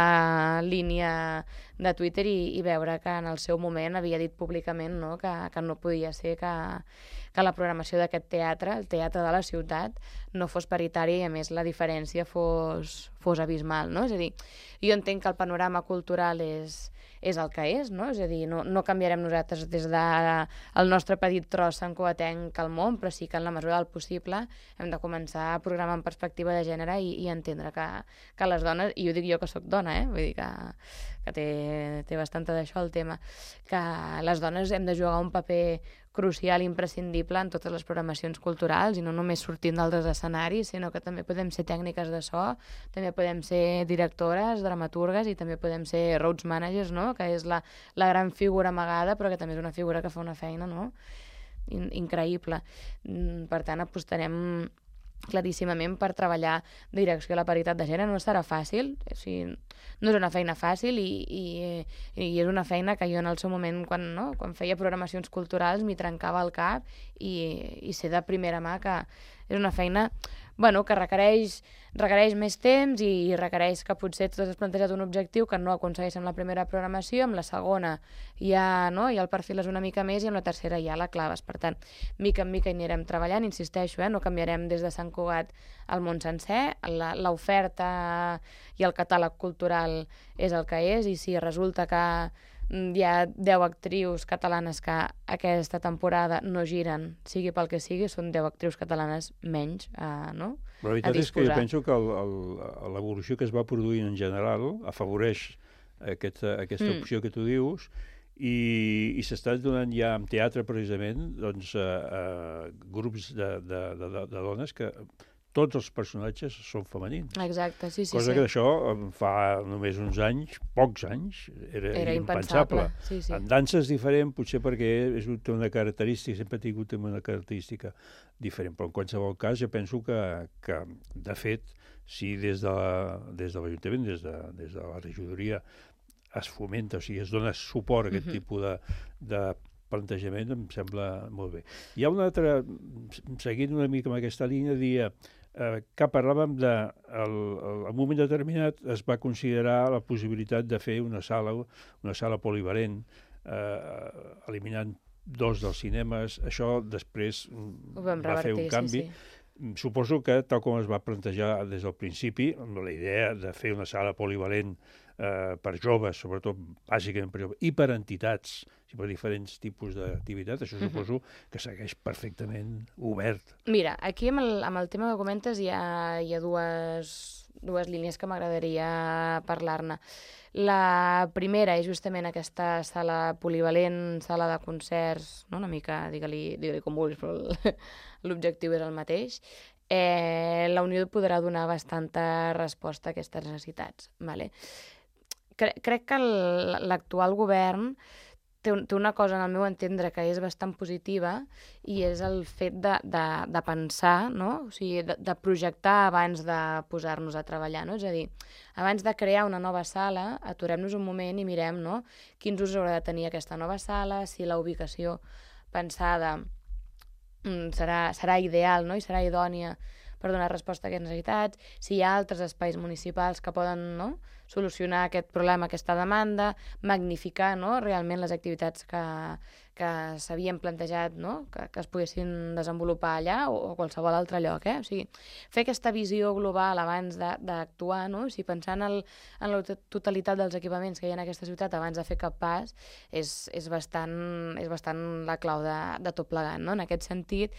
línia de Twitter i, i veure que en el seu moment havia dit públicament, no?, que, que no podia ser que, que la programació d'aquest teatre, el teatre de la ciutat, no fos paritària i, a més, la diferència fos, fos abismal, no? És a dir, jo entenc que el panorama cultural és, és el que és, no? És a dir, no, no canviarem nosaltres des del nostre petit tros santcugatenc al món, però sí que en la mesura del possible hem de començar a programar en perspectiva de gènere i, i entendre que, que les dones, i ho dic jo que sóc dona, eh? Vull dir que, que té, té bastanta d'això el tema, que les dones hem de jugar un paper crucial i imprescindible en totes les programacions culturals i no només sortint d'altres escenaris, sinó que també podem ser tècniques de so, també podem ser directores, dramaturgues i també podem ser roads managers, no?, que és la, la gran figura amagada però que també és una figura que fa una feina, no?, In, increïble. Per tant, apostarem claríssimament per treballar direcció a la paritat de gènere. No serà fàcil, o sigui, no és una feina fàcil i, i, i és una feina que jo en el seu moment, quan, no, quan feia programacions culturals, m'hi trencava el cap i, i sé de primera mà que és una feina bueno, que requereix, requereix més temps i requereix que potser tu has plantejat un objectiu que no aconsegueix amb la primera programació, amb la segona ja, no? Ja el perfil és una mica més i amb la tercera ja la claves. Per tant, mica en mica hi anirem treballant, insisteixo, eh? No canviarem des de Sant Cugat al món sencer, l'oferta i el catàleg cultural és el que és, i si resulta que hi ha deu actrius catalanes que aquesta temporada no giren, sigui pel que sigui, són deu actrius catalanes menys, eh, no? Però la veritat és que jo penso que l'evolució que es va produir en general afavoreix aquesta, aquesta mm. opció que tu dius, i, i s'està donant ja en teatre precisament doncs, a, a grups de, de, de, de dones que tots els personatges són femenins. Exacte, sí, sí. Cosa sí. que d'això fa només uns anys, pocs anys, era, era impensable. impensable. Sí, sí. En dansa és diferent, potser perquè és, té una característica, sempre ha tingut una característica diferent, però en qualsevol cas jo penso que, que de fet, si des de, des de l'Ajuntament, des, de, des de la regidoria es fomenta, o sigui, es dona suport a aquest uh-huh. tipus de, de plantejament, em sembla molt bé. Hi ha una altra, seguint una mica amb aquesta línia, dia eh, que parlàvem de, el, el, en un moment determinat es va considerar la possibilitat de fer una sala, una sala polivalent, eh, eliminant dos dels cinemes. Això després va revertir, fer un canvi. Sí, sí. Suposo que, tal com es va plantejar des del principi, amb la idea de fer una sala polivalent eh, per joves, sobretot bàsicament per joves, i per entitats, i per diferents tipus d'activitat, això suposo que segueix perfectament obert. Mira, aquí amb el, amb el tema que comentes hi ha, hi ha dues, dues línies que m'agradaria parlar-ne. La primera és justament aquesta sala polivalent, sala de concerts, no? Una mica, digue-li digue-li com vulguis, però l'objectiu és el mateix. Eh, la Unió podrà donar bastanta resposta a aquestes necessitats. Vale? Cre crec que l'actual govern té, un, té una cosa, en el meu entendre, que és bastant positiva, i és el fet de, de, de pensar, no? O sigui, de, de projectar abans de posar-nos a treballar, no? És a dir, abans de crear una nova sala, aturem-nos un moment i mirem, no? Quins usos haurà de tenir aquesta nova sala, si la ubicació pensada mm, serà, serà ideal, no? I serà idònia per donar resposta a aquestes necessitats, si hi ha altres espais municipals que poden, no? Solucionar aquest problema, aquesta demanda, magnificar, no? Realment les activitats que, que s'havien plantejat, no? que, que es poguessin desenvolupar allà o, o qualsevol altre lloc. Eh? O sigui, fer aquesta visió global abans d'actuar, no? O sigui, pensar en, el, en la totalitat dels equipaments que hi ha en aquesta ciutat abans de fer cap pas és, és, bastant, és bastant la clau de, de tot plegat. No? En aquest sentit,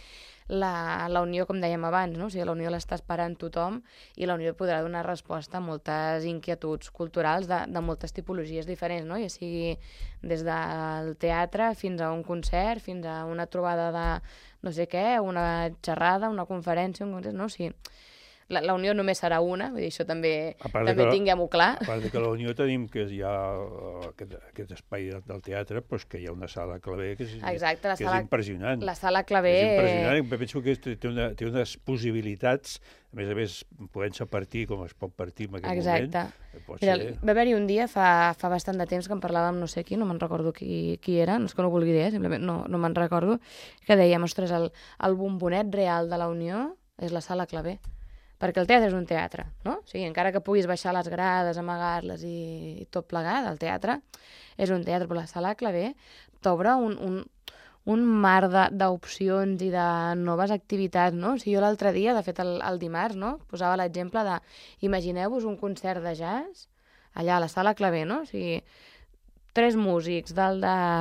la, la Unió, com dèiem abans, no? O sigui, la Unió l'està esperant tothom i la Unió podrà donar resposta a moltes inquietuds culturals de, de moltes tipologies diferents, no? Ja sigui des del teatre fins a un concert, fins a una trobada de no sé què, una xerrada, una conferència, un concert, no? O sigui, la, la Unió només serà una, vull dir, això també, també tinguem-ho clar. A part que la Unió tenim que hi ha aquest, aquest espai del teatre, doncs que hi ha una sala clavé que és, Exacte, la que sala, és impressionant. La sala clavé... És impressionant, penso que té, una, té unes possibilitats, a més a més, podent-se partir com es pot partir en aquest Exacte. moment. Pot Mira, ser... va haver-hi un dia, fa, fa bastant de temps, que en parlàvem no sé qui, no me'n recordo qui, qui era, no és que no vulgui dir, eh, simplement no, no me'n recordo, que dèiem, ostres, el, el bombonet real de la Unió és la sala clavé. Perquè el teatre és un teatre, no? O sigui, encara que puguis baixar les grades, amagar-les i, i tot plegat, el teatre és un teatre, però la sala clavé t'obre un, un, un mar d'opcions i de noves activitats, no? O sigui, jo l'altre dia, de fet el, el dimarts, no? Posava l'exemple de, imagineu-vos un concert de jazz allà a la sala clavé, no? O sigui, tres músics, dalt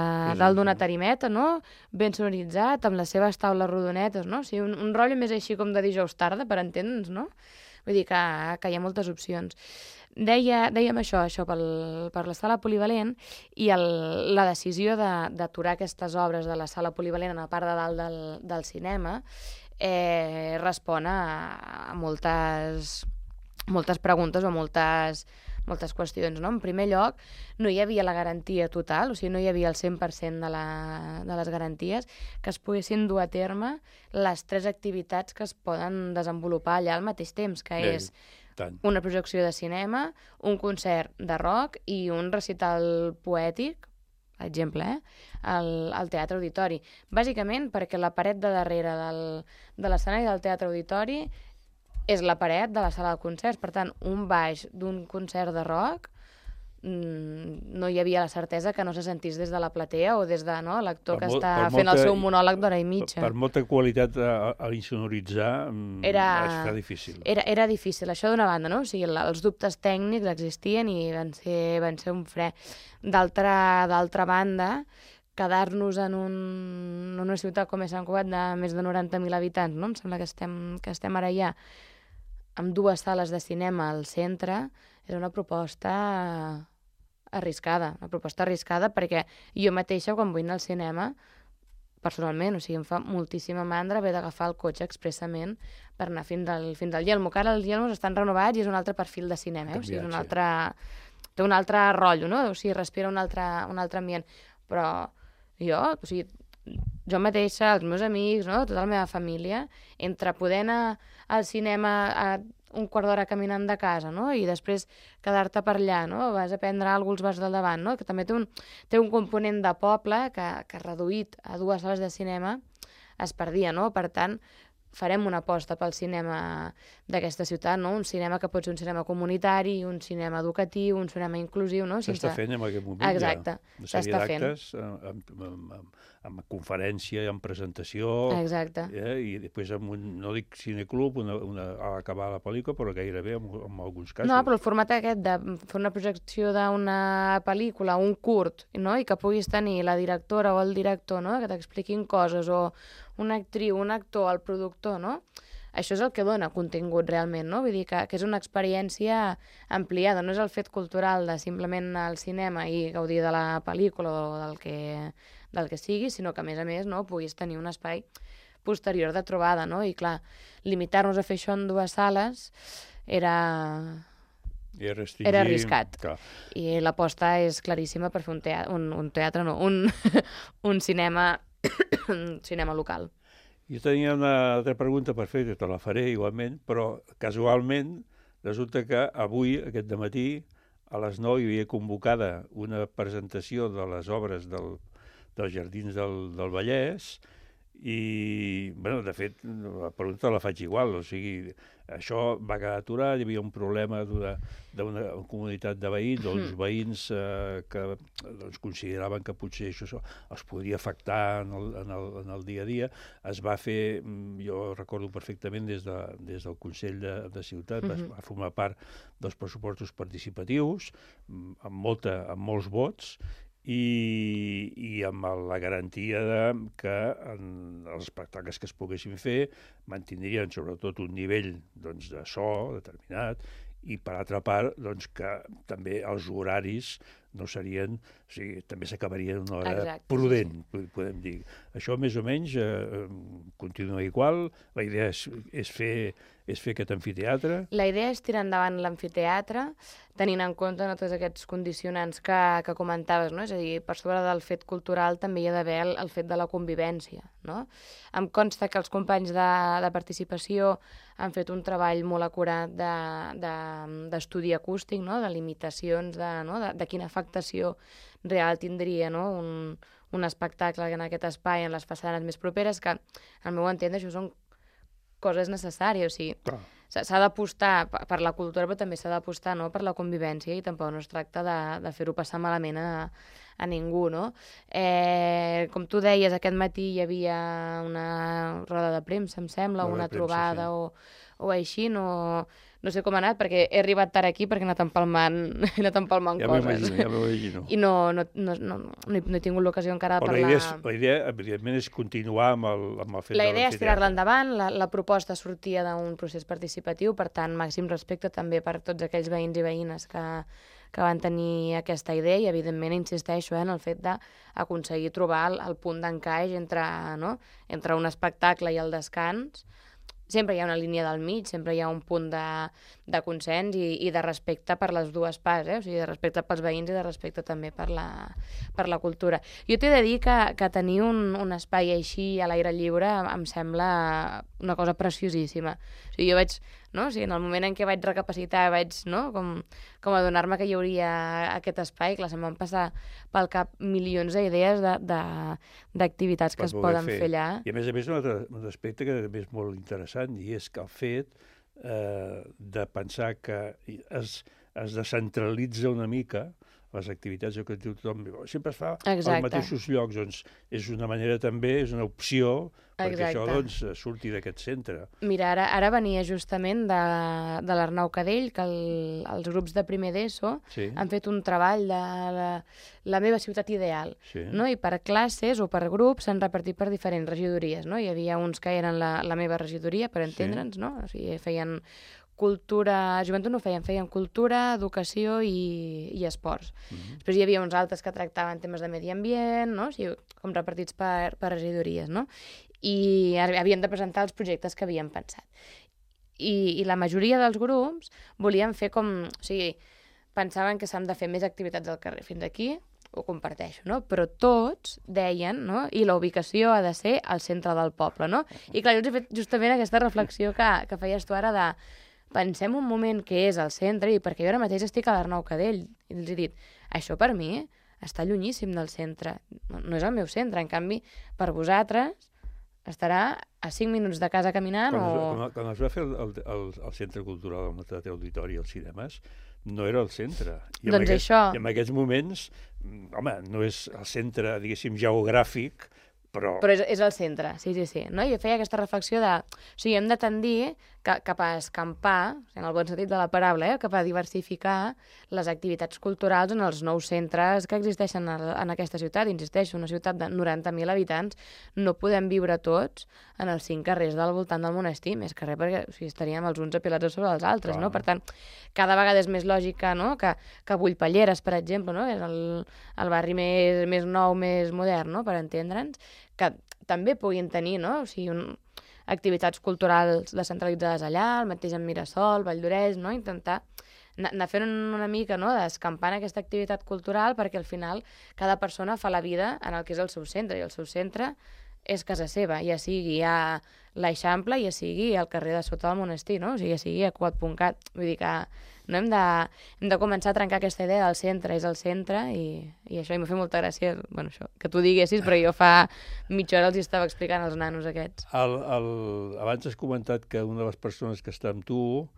d'una tarimeta, no? Ben sonoritzat, amb les seves taules rodonetes, no? O sigui, un, un rotllo més així com de dijous tarda, per entendre'ns, no? Vull dir que, que hi ha moltes opcions. Deia, dèiem això, això pel, per la sala polivalent, i el, la decisió d'aturar de, aquestes obres de la sala polivalent en la part de dalt del, del cinema eh, respon a, a moltes, moltes preguntes o moltes... moltes qüestions, no? En primer lloc, no hi havia la garantia total, o sigui, no hi havia el cent per cent de, la, de les garanties que es poguessin dur a terme les tres activitats que es poden desenvolupar allà al mateix temps, que Bé, és tant. Una projecció de cinema, un concert de rock i un recital poètic, per exemple, eh? al, al Teatre Auditori. Bàsicament perquè la paret de darrere del, de l'escenari del Teatre Auditori és la paret de la sala de concerts. Per tant, un baix d'un concert de rock, no hi havia la certesa que no se sentís des de la platea o des de no, l'actor que està fent el seu monòleg d'hora i mitja. Per molta qualitat a, a insonoritzar era, es fa difícil. Era, era difícil, això d'una banda, no? O sigui, els dubtes tècnics existien i van ser, van ser un fre. D'altra banda, quedar-nos en, un, en una ciutat com és Sant Cugat de més de noranta mil habitants, no? Em sembla que estem, que estem ara ja amb dues sales de cinema al centre, és una proposta arriscada, una proposta arriscada perquè jo mateixa quan vull anar al cinema, personalment, o sigui, em fa moltíssima mandra haver d'agafar el cotxe expressament per anar fins al, fins al Yelmo, que ara els Yelmos estan renovats i és un altre perfil de cinema, eh? O sigui, és un altre, té un altre rotllo, no? O sigui, respira un altre, un altre ambient, però jo, o sigui, jo mateixa, els meus amics, no? Tota la meva família, entre poder anar al cinema a un quart d'hora caminant de casa, no? I després quedar-te per allà, no? Vas a prendre alguna cosa, vas del davant, no? Que també té un, té un component de poble que, que reduït a dues sales de cinema es perdia, no? Per tant, farem una aposta pel cinema d'aquesta ciutat, no? Un cinema que pot ser un cinema comunitari, un cinema educatiu, un cinema inclusiu, no? S'està Sense... fent en aquest moment, exacte, ja. s'està fent. D'actes, amb, amb, amb, amb conferència, amb presentació, exacte. Eh? I després amb un, no dic cineclub, una, una, a acabar la pel·lícula, però gairebé en, en alguns casos. No, però el format aquest de fer una projecció d'una pel·lícula, un curt, no? I que puguis tenir la directora o el director, no? Que t'expliquin coses, o una actriu, un actor, el productor, no? Això és el que dona contingut realment, no? Vull dir que, que és una experiència ampliada, no és el fet cultural de simplement anar al cinema i gaudir de la pel·lícula o del que, del que sigui, sinó que a més a més no, puguis tenir un espai posterior de trobada, no? I clar, limitar-nos a fer això en dues sales era... I restringir... era arriscat. Clar. I l'aposta és claríssima per fer un teatre, un, un teatre no, un, un cinema... un cinema local. Jo tenia una altra pregunta per fer, que te la faré igualment, però casualment resulta que avui, aquest dematí, a les nou hi havia convocada una presentació de les obres del, dels Jardins del, del Vallès i, bueno, de fet, la pregunta la faig igual, o sigui, això va quedar aturat, hi havia un problema d'una comunitat de veïns, d'uns veïns eh, que doncs, consideraven que potser això els podria afectar en el, en, el, en el dia a dia. Es va fer, jo recordo perfectament, des, de, des del Consell de, de Ciutat, va, va formar part dels pressupostos participatius, amb, molta, amb molts vots, i, i amb la garantia de que en els espectacles que es poguessin fer mantindrien sobretot un nivell doncs, de so determinat i, per altra part, doncs, que també els horaris no serien... O sigui, també s'acabaria en una hora Exacte, prudent, sí, sí. podem dir. Això, més o menys, eh, continua igual. La idea és, és, fer, és fer aquest amfiteatre. La idea és tirar endavant l'amfiteatre, tenint en compte no, tots aquests condicionants que, que comentaves, no? És a dir, per sobre del fet cultural també hi ha d'haver el, el fet de la convivència, no? Em consta que els companys de, de participació han fet un treball molt acurat d'estudi de, de, acústic, no? De limitacions, de, no? de, de quina afectació real tindria, no? un, un espectacle en aquest espai, en les façanes més properes, que al meu entendre això són coses necessàries, o sigui, s'ha d'apostar per la cultura, però també s'ha d'apostar no? per la convivència, i tampoc no es tracta de, de fer-ho passar malament a, a ningú, no? Eh, com tu deies, aquest matí hi havia una roda de premsa, em sembla, una trobada sí. o, o així, no... No sé com ha anat, perquè he arribat tard aquí perquè he anat empalmant, he anat empalmant ja coses. Ja m'ho imagino. I no, no, no, no, no, he, no he tingut l'ocasió encara de parlar... La idea, és, la idea, evidentment, és continuar amb el, amb el fet la de l'amfiteatre. La idea és tirar-la endavant, la, la proposta sortia d'un procés participatiu, per tant, màxim respecte també per tots aquells veïns i veïnes que, que van tenir aquesta idea, i evidentment insisteixo eh, en el fet d'aconseguir trobar el, el punt d'encaix entre, no? entre un espectacle i el descans. Sempre hi ha una línia del mig, sempre hi ha un punt de, de consens i, i de respecte per les dues parts, eh? O sigui, de respecte pels veïns i de respecte també per la, per la cultura. Jo t'he de dir que, que tenir un, un espai així a l'aire lliure em sembla una cosa preciosíssima. O sigui, jo vaig, no? O sigui, en el moment en què vaig recapacitar, vaig no? com, com adonar-me que hi hauria aquest espai, clar, se'm van passar pel cap milions d'idees d'activitats que es poden fer. fer allà. I a més a més un altre un aspecte que també és molt interessant, i és que el fet eh, de pensar que es, es descentralitza una mica les activitats que tothom sempre es fa Exacte. als mateixos llocs, doncs és una manera també, és una opció perquè Exacte. això doncs, surti d'aquest centre. Mira, ara, ara venia justament de, de l'Arnau Cadell, que el, els grups de primer d'ESO Sí. han fet un treball de la, la meva ciutat ideal, Sí. no? I per classes o per grups s'han repartit per diferents regidories, no? Hi havia uns que eren la, la meva regidoria, per entendre'ns, no? O sigui, feien cultura, joventut no feien, feien cultura, educació i, i esports. Mm-hmm. Després hi havia uns altres que tractaven temes de medi ambient, no? O sigui, com repartits per, per regidories, no? I havíem de presentar els projectes que havíem pensat. I, i la majoria dels grups volien fer com... O sigui, pensaven que s'han de fer més activitats al carrer. Fins aquí ho comparteixo, no? Però tots deien, no? I la ubicació ha de ser al centre del poble, no? I clar, jo us he fet justament aquesta reflexió que, que feies tu ara de... Pensem un moment que és al centre, i perquè jo ara mateix estic a l'Arnau Cadell, i els he dit, això per mi està llunyíssim del centre, no, no és el meu centre, en canvi, per vosaltres estarà a cinc minuts de casa caminant quan o... Es, quan, quan es va fer el, el, el, el centre cultural, el Teatre Auditori i els cinemes, no era el centre. I doncs en aquest, això... I en aquests moments, home, no és el centre, diguéssim, geogràfic, però... Però és, és el centre, sí, sí, sí. No? I feia aquesta reflexió de... O sigui, hem de tendir ca, cap a escampar, en el bon sentit de la paraula, eh? Cap a diversificar les activitats culturals en els nous centres que existeixen en, en aquesta ciutat. Insisteixo, una ciutat de noranta mil habitants, no podem viure tots en els cinc carrers del voltant del monestir, més que res perquè o sigui, estaríem els uns apilats sobre els altres, Clar. no? Per tant, cada vegada és més lògica, no? que, que Bullpalleres, per exemple, no? És el, el barri més, més nou, més modern, no? Per entendre'ns, que també puguin tenir, no? O sigui, un, activitats culturals descentralitzades allà, el mateix en Mirasol, Valldoreix, no? Intentar anar fent una mica, no? D'escampant aquesta activitat cultural perquè al final cada persona fa la vida en el que és el seu centre, i el seu centre és casa seva, ja sigui a l'Eixample, ja sigui al carrer de sota del monestir, no? O sigui, ja sigui a quad punt cat. Vull dir que no hem de, hem de començar a trencar aquesta idea del centre, és el centre, i, i això, i m'ha fet molta gràcia, bueno, això, que tu diguessis, però jo fa mitja hora els hi estava explicant als nanos aquests. El, el, abans has comentat que una de les persones que està amb tu,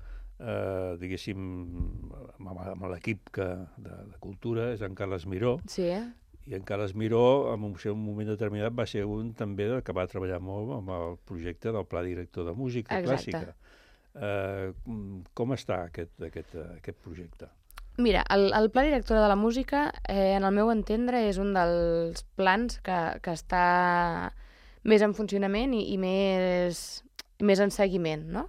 eh, diguéssim, amb, amb l'equip que, de, de cultura, és en Carles Miró. Sí, eh? I en Carles Miró, en un, un moment determinat, va ser un també que va treballar molt amb el projecte del Pla Director de Música Exacte. Clàssica. Eh, com està aquest, aquest, aquest projecte? Mira, el, el Pla Director de la Música, eh, en el meu entendre, és un dels plans que, que està més en funcionament i, i més, més en seguiment, no?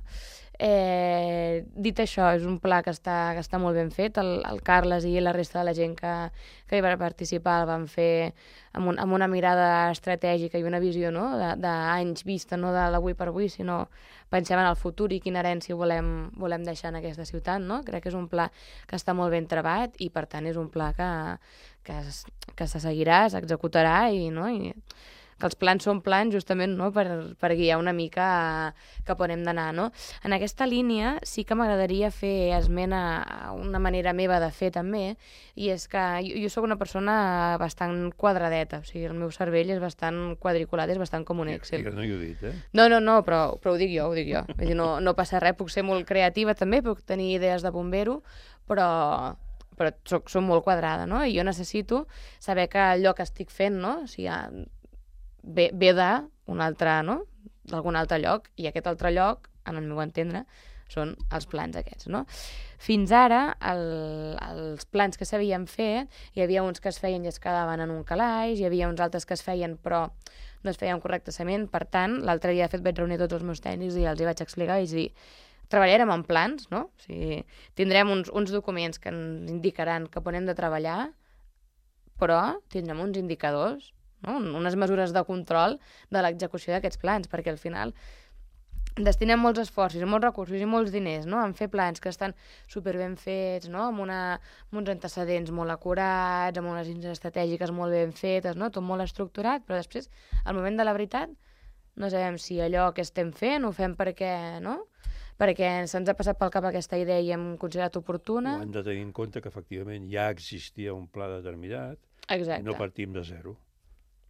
Eh, dit això, és un pla que està, que està molt ben fet. El, el Carles i la resta de la gent que, que hi va participar el van fer amb, un, amb una mirada estratègica i una visió, no? d'anys vista, no de l'avui per avui, sinó pensem en el futur i quina herència volem, volem deixar en aquesta ciutat, no? Crec que és un pla que està molt ben treballat i per tant és un pla que, que, es, que se seguirà, s'executarà i, no? I que els plans són plans justament, no? per, per guiar una mica cap on hem d'anar, no? En aquesta línia sí que m'agradaria fer esment a una manera meva de fer també, i és que jo, jo sóc una persona bastant quadradeta, o sigui, el meu cervell és bastant quadriculat, és bastant com un Excel. Sí, no hi ho he dit, eh? No, no, no, però, però ho dic jo, ho dic jo. Vull dir, no, no passa res, puc ser molt creativa també, puc tenir idees de bombero, però... però soc, soc molt quadrada, no? I jo necessito saber que allò que estic fent, no? O sigui, ve, ve d'un altre, no? D'algun altre lloc, i aquest altre lloc, en el meu entendre, són els plans aquests, no? Fins ara, el, els plans que s'havien fet, hi havia uns que es feien i es quedaven en un calaix, hi havia uns altres que es feien però no es feien correctament, per tant, l'altre dia de fet vaig reunir tots els meus tècnics i els hi vaig explicar i vaig dir, treballarem en plans, no? O sigui, tindrem uns, uns documents que ens indicaran cap on hem de treballar, però tindrem uns indicadors, no? Unes mesures de control de l'execució d'aquests plans, perquè al final destinem molts esforços i molts recursos i molts diners, no? En fer plans que estan superben fets, no? Amb, una, amb uns antecedents molt acurats, amb unes línies estratègiques molt ben fetes, no? Tot molt estructurat, però després, al moment de la veritat, no sabem si allò que estem fent ho fem perquè, no? perquè se'ns ha passat pel cap aquesta idea i hem considerat oportuna. Ho hem de tenir en compte que efectivament ja existia un pla determinat. Exacte. I no partim de zero.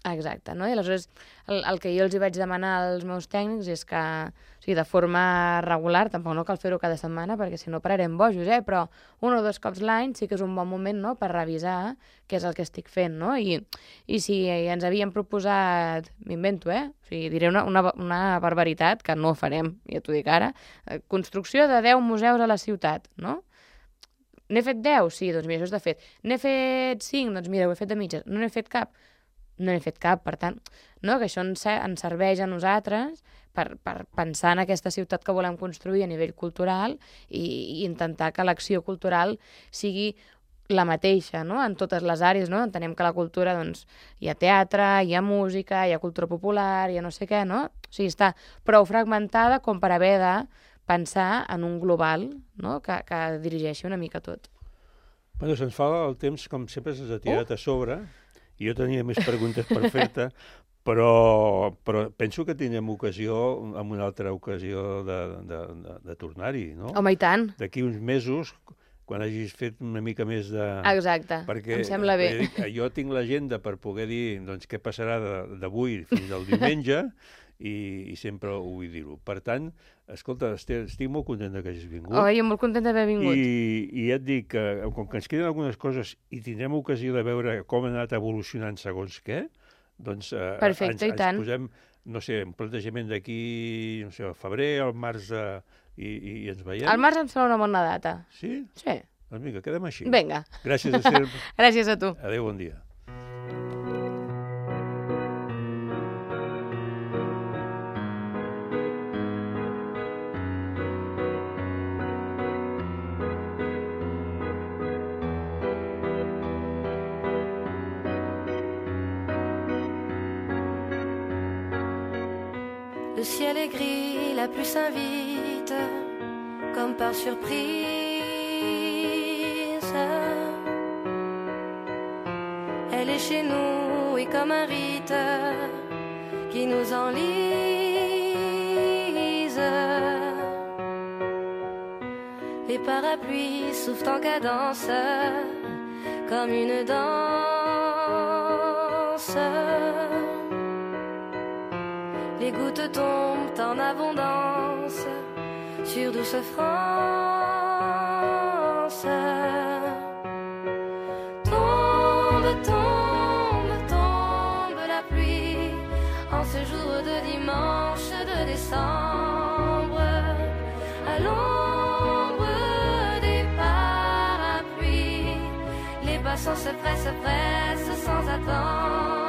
Exacte, no? I aleshores el, el que jo els hi vaig demanar als meus tècnics és que, o sigui, de forma regular, tampoc no cal fer-ho cada setmana perquè si no pararem bojos, eh? Però un o dos cops l'any sí que és un bon moment, no?, per revisar què és el que estic fent, no? I, i si ens havien proposat, m'invento, eh? O sigui, diré una, una, una barbaritat que no farem, ja t'ho dic ara, construcció de deu museus a la ciutat, no? N'he fet deu? Sí, doncs mira, això està fet. N'he fet cinc? Doncs mira, ho he fet de mitges. No n'he fet cap? No n'he fet cap, per tant, no? Que això ens, ens serveix a nosaltres per, per pensar en aquesta ciutat que volem construir a nivell cultural i, i intentar que l'acció cultural sigui la mateixa, no?, en totes les àrees, no? Entenem que la cultura, doncs, hi ha teatre, hi ha música, hi ha cultura popular, hi ha no sé què, no? O sigui, està prou fragmentada com per haver de pensar en un global, no?, que, que dirigeixi una mica tot. Bueno, se'ns fa el temps, com sempre, se'ns ha tirat uh. a sobre. Jo tenia més preguntes per fer-te, però, però penso que tindrem ocasió, en una altra ocasió, de, de, de, de tornar-hi, no? Home, i tant. D'aquí uns mesos, quan hagis fet una mica més de... Exacte, perquè, em sembla bé. Dic, jo tinc l'agenda per poder dir doncs, què passarà d'avui fins al diumenge, i, i sempre ho vull dir-ho. Per tant, escolta, estic, estic molt contenta que hagis vingut. Oh, jo molt contenta d'haver vingut. I, I ja et dic que, com que ens queden algunes coses i tindrem ocasió de veure com ha anat evolucionant segons què, doncs eh, Perfecte, ens, i tant. ens posem, no sé, un plantejament d'aquí, no sé, al febrer, al març, eh, i, i ens veiem. Al març em sembla una bona data. Sí? Sí. Doncs vinga, quedem així. Vinga. Gràcies, Esther. Gràcies a tu. Adéu, bon dia. Le ciel est gris, la pluie s'invite, comme par surprise. Elle est chez nous, et comme un rite qui nous enlise. Les parapluies soufflent en cadence, comme une danse. Les gouttes tombent en abondance sur douce France. Tombe, tombe, tombe la pluie en ce jour de dimanche de décembre. À l'ombre des parapluies, les passants se pressent, se pressent sans attendre.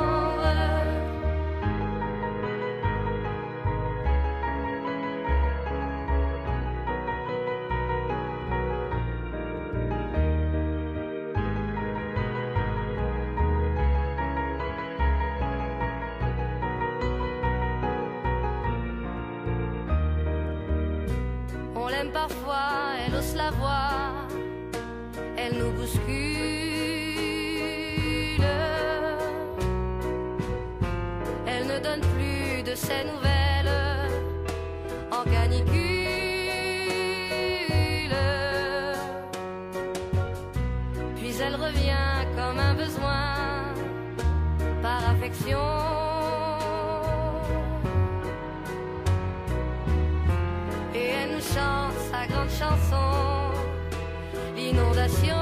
Parfois, elle ose la voix, elle nous bouscule. Elle ne donne plus de ses nouvelles en canicule. Puis elle revient comme un besoin par affection. Chante sa grande chanson, l'inondation.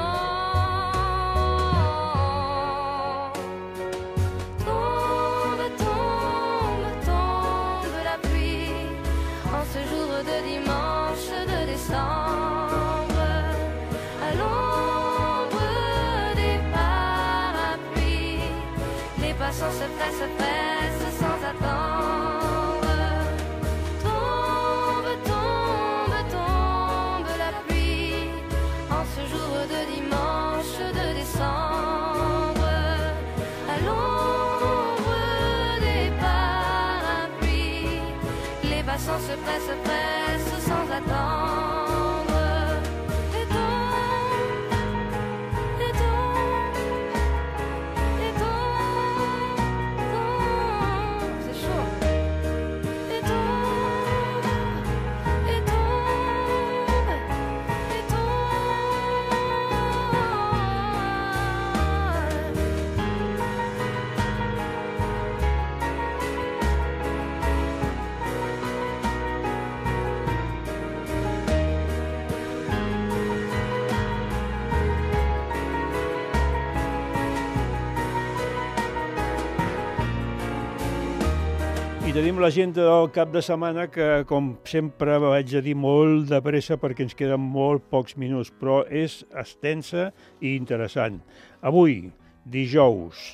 Tombe, tombe, tombe la pluie en ce jour de dimanche de décembre. À l'ombre des parapluies, les passants se pressent, se pressent sans attendre. Se presse, se presse sans attendre. Et tombe, et tombe, et tombe, tombe, c'est chaud. Et tombe, et tombe, et tombe. tenim l'agenda del cap de setmana que, com sempre, vaig a dir molt de pressa perquè ens queden molt pocs minuts, però és extensa i interessant. Avui, dijous,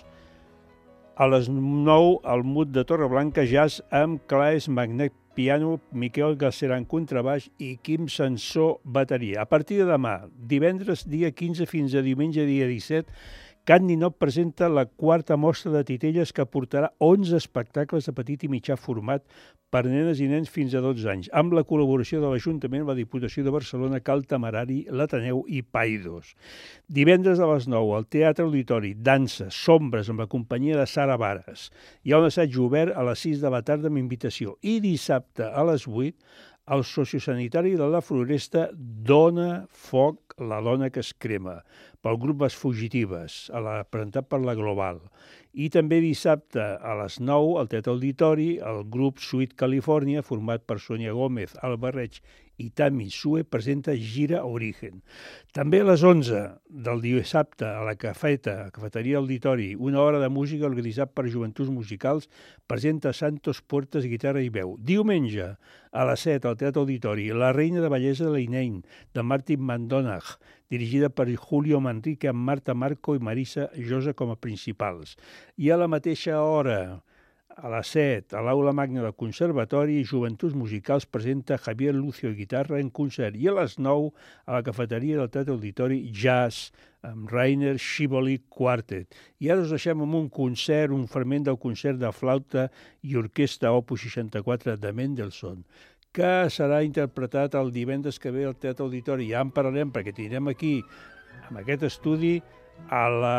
a les nou, al Mut de Torreblanca, jazz amb Claes Magnet piano, Miquel Galceran contrabaix i Quim Sansó bateria. A partir de demà, divendres dia quinze fins a diumenge dia disset, Can Ninot presenta la quarta mostra de titelles que portarà onze espectacles de petit i mitjà format per nenes i nens fins a dotze anys, amb la col·laboració de l'Ajuntament, la Diputació de Barcelona, Cal Temerari, l'Ateneu i Païdos. Divendres a les nou, al Teatre Auditori, dansa, sombres, amb la companyia de Sara Vares. Hi ha un assaig obert a les sis de la tarda amb invitació. I dissabte a les vuit, el sociosanitari de la Floresta dona foc la dona que es crema, pel grup Les Fugitives, a la, presentat per la Global. I també dissabte a les nou, al Teatre Auditori, el grup Sweet California, format per Sonia Gómez, Alba Reig i Tami Sue, presenta Gira Origen. També a les onze del dissabte, a la Cafeta, Cafeteria Auditori, una hora de música organitzat per Joventuts Musicals, presenta Santos Puertas, guitarra i veu. Diumenge, a les set, al Teatre Auditori, La Reina de Bellesa de l'Inein, de Martin McDonagh, dirigida per Julio Manrique, amb Marta Marco i Marisa Josa com a principals. I a la mateixa hora, a les set, a l'Aula Magna del Conservatori, Joventuts Musicals presenta Javier Lucio guitarra en concert. I a les nou, a la cafeteria del Teatre Auditori, jazz, amb Rainer Schiboli Quartet. I ara us deixem amb un concert, un fragment del concert de flauta i orquestra Opus seixanta-quatre de Mendelssohn, que serà interpretat el divendres que ve al Teatre Auditori. Ja en parlarem perquè tindrem aquí, en aquest estudi, a la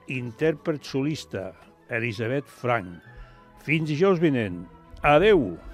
intèrpret solista Elisabeth Frank. Fins dijous vinent. Adeu!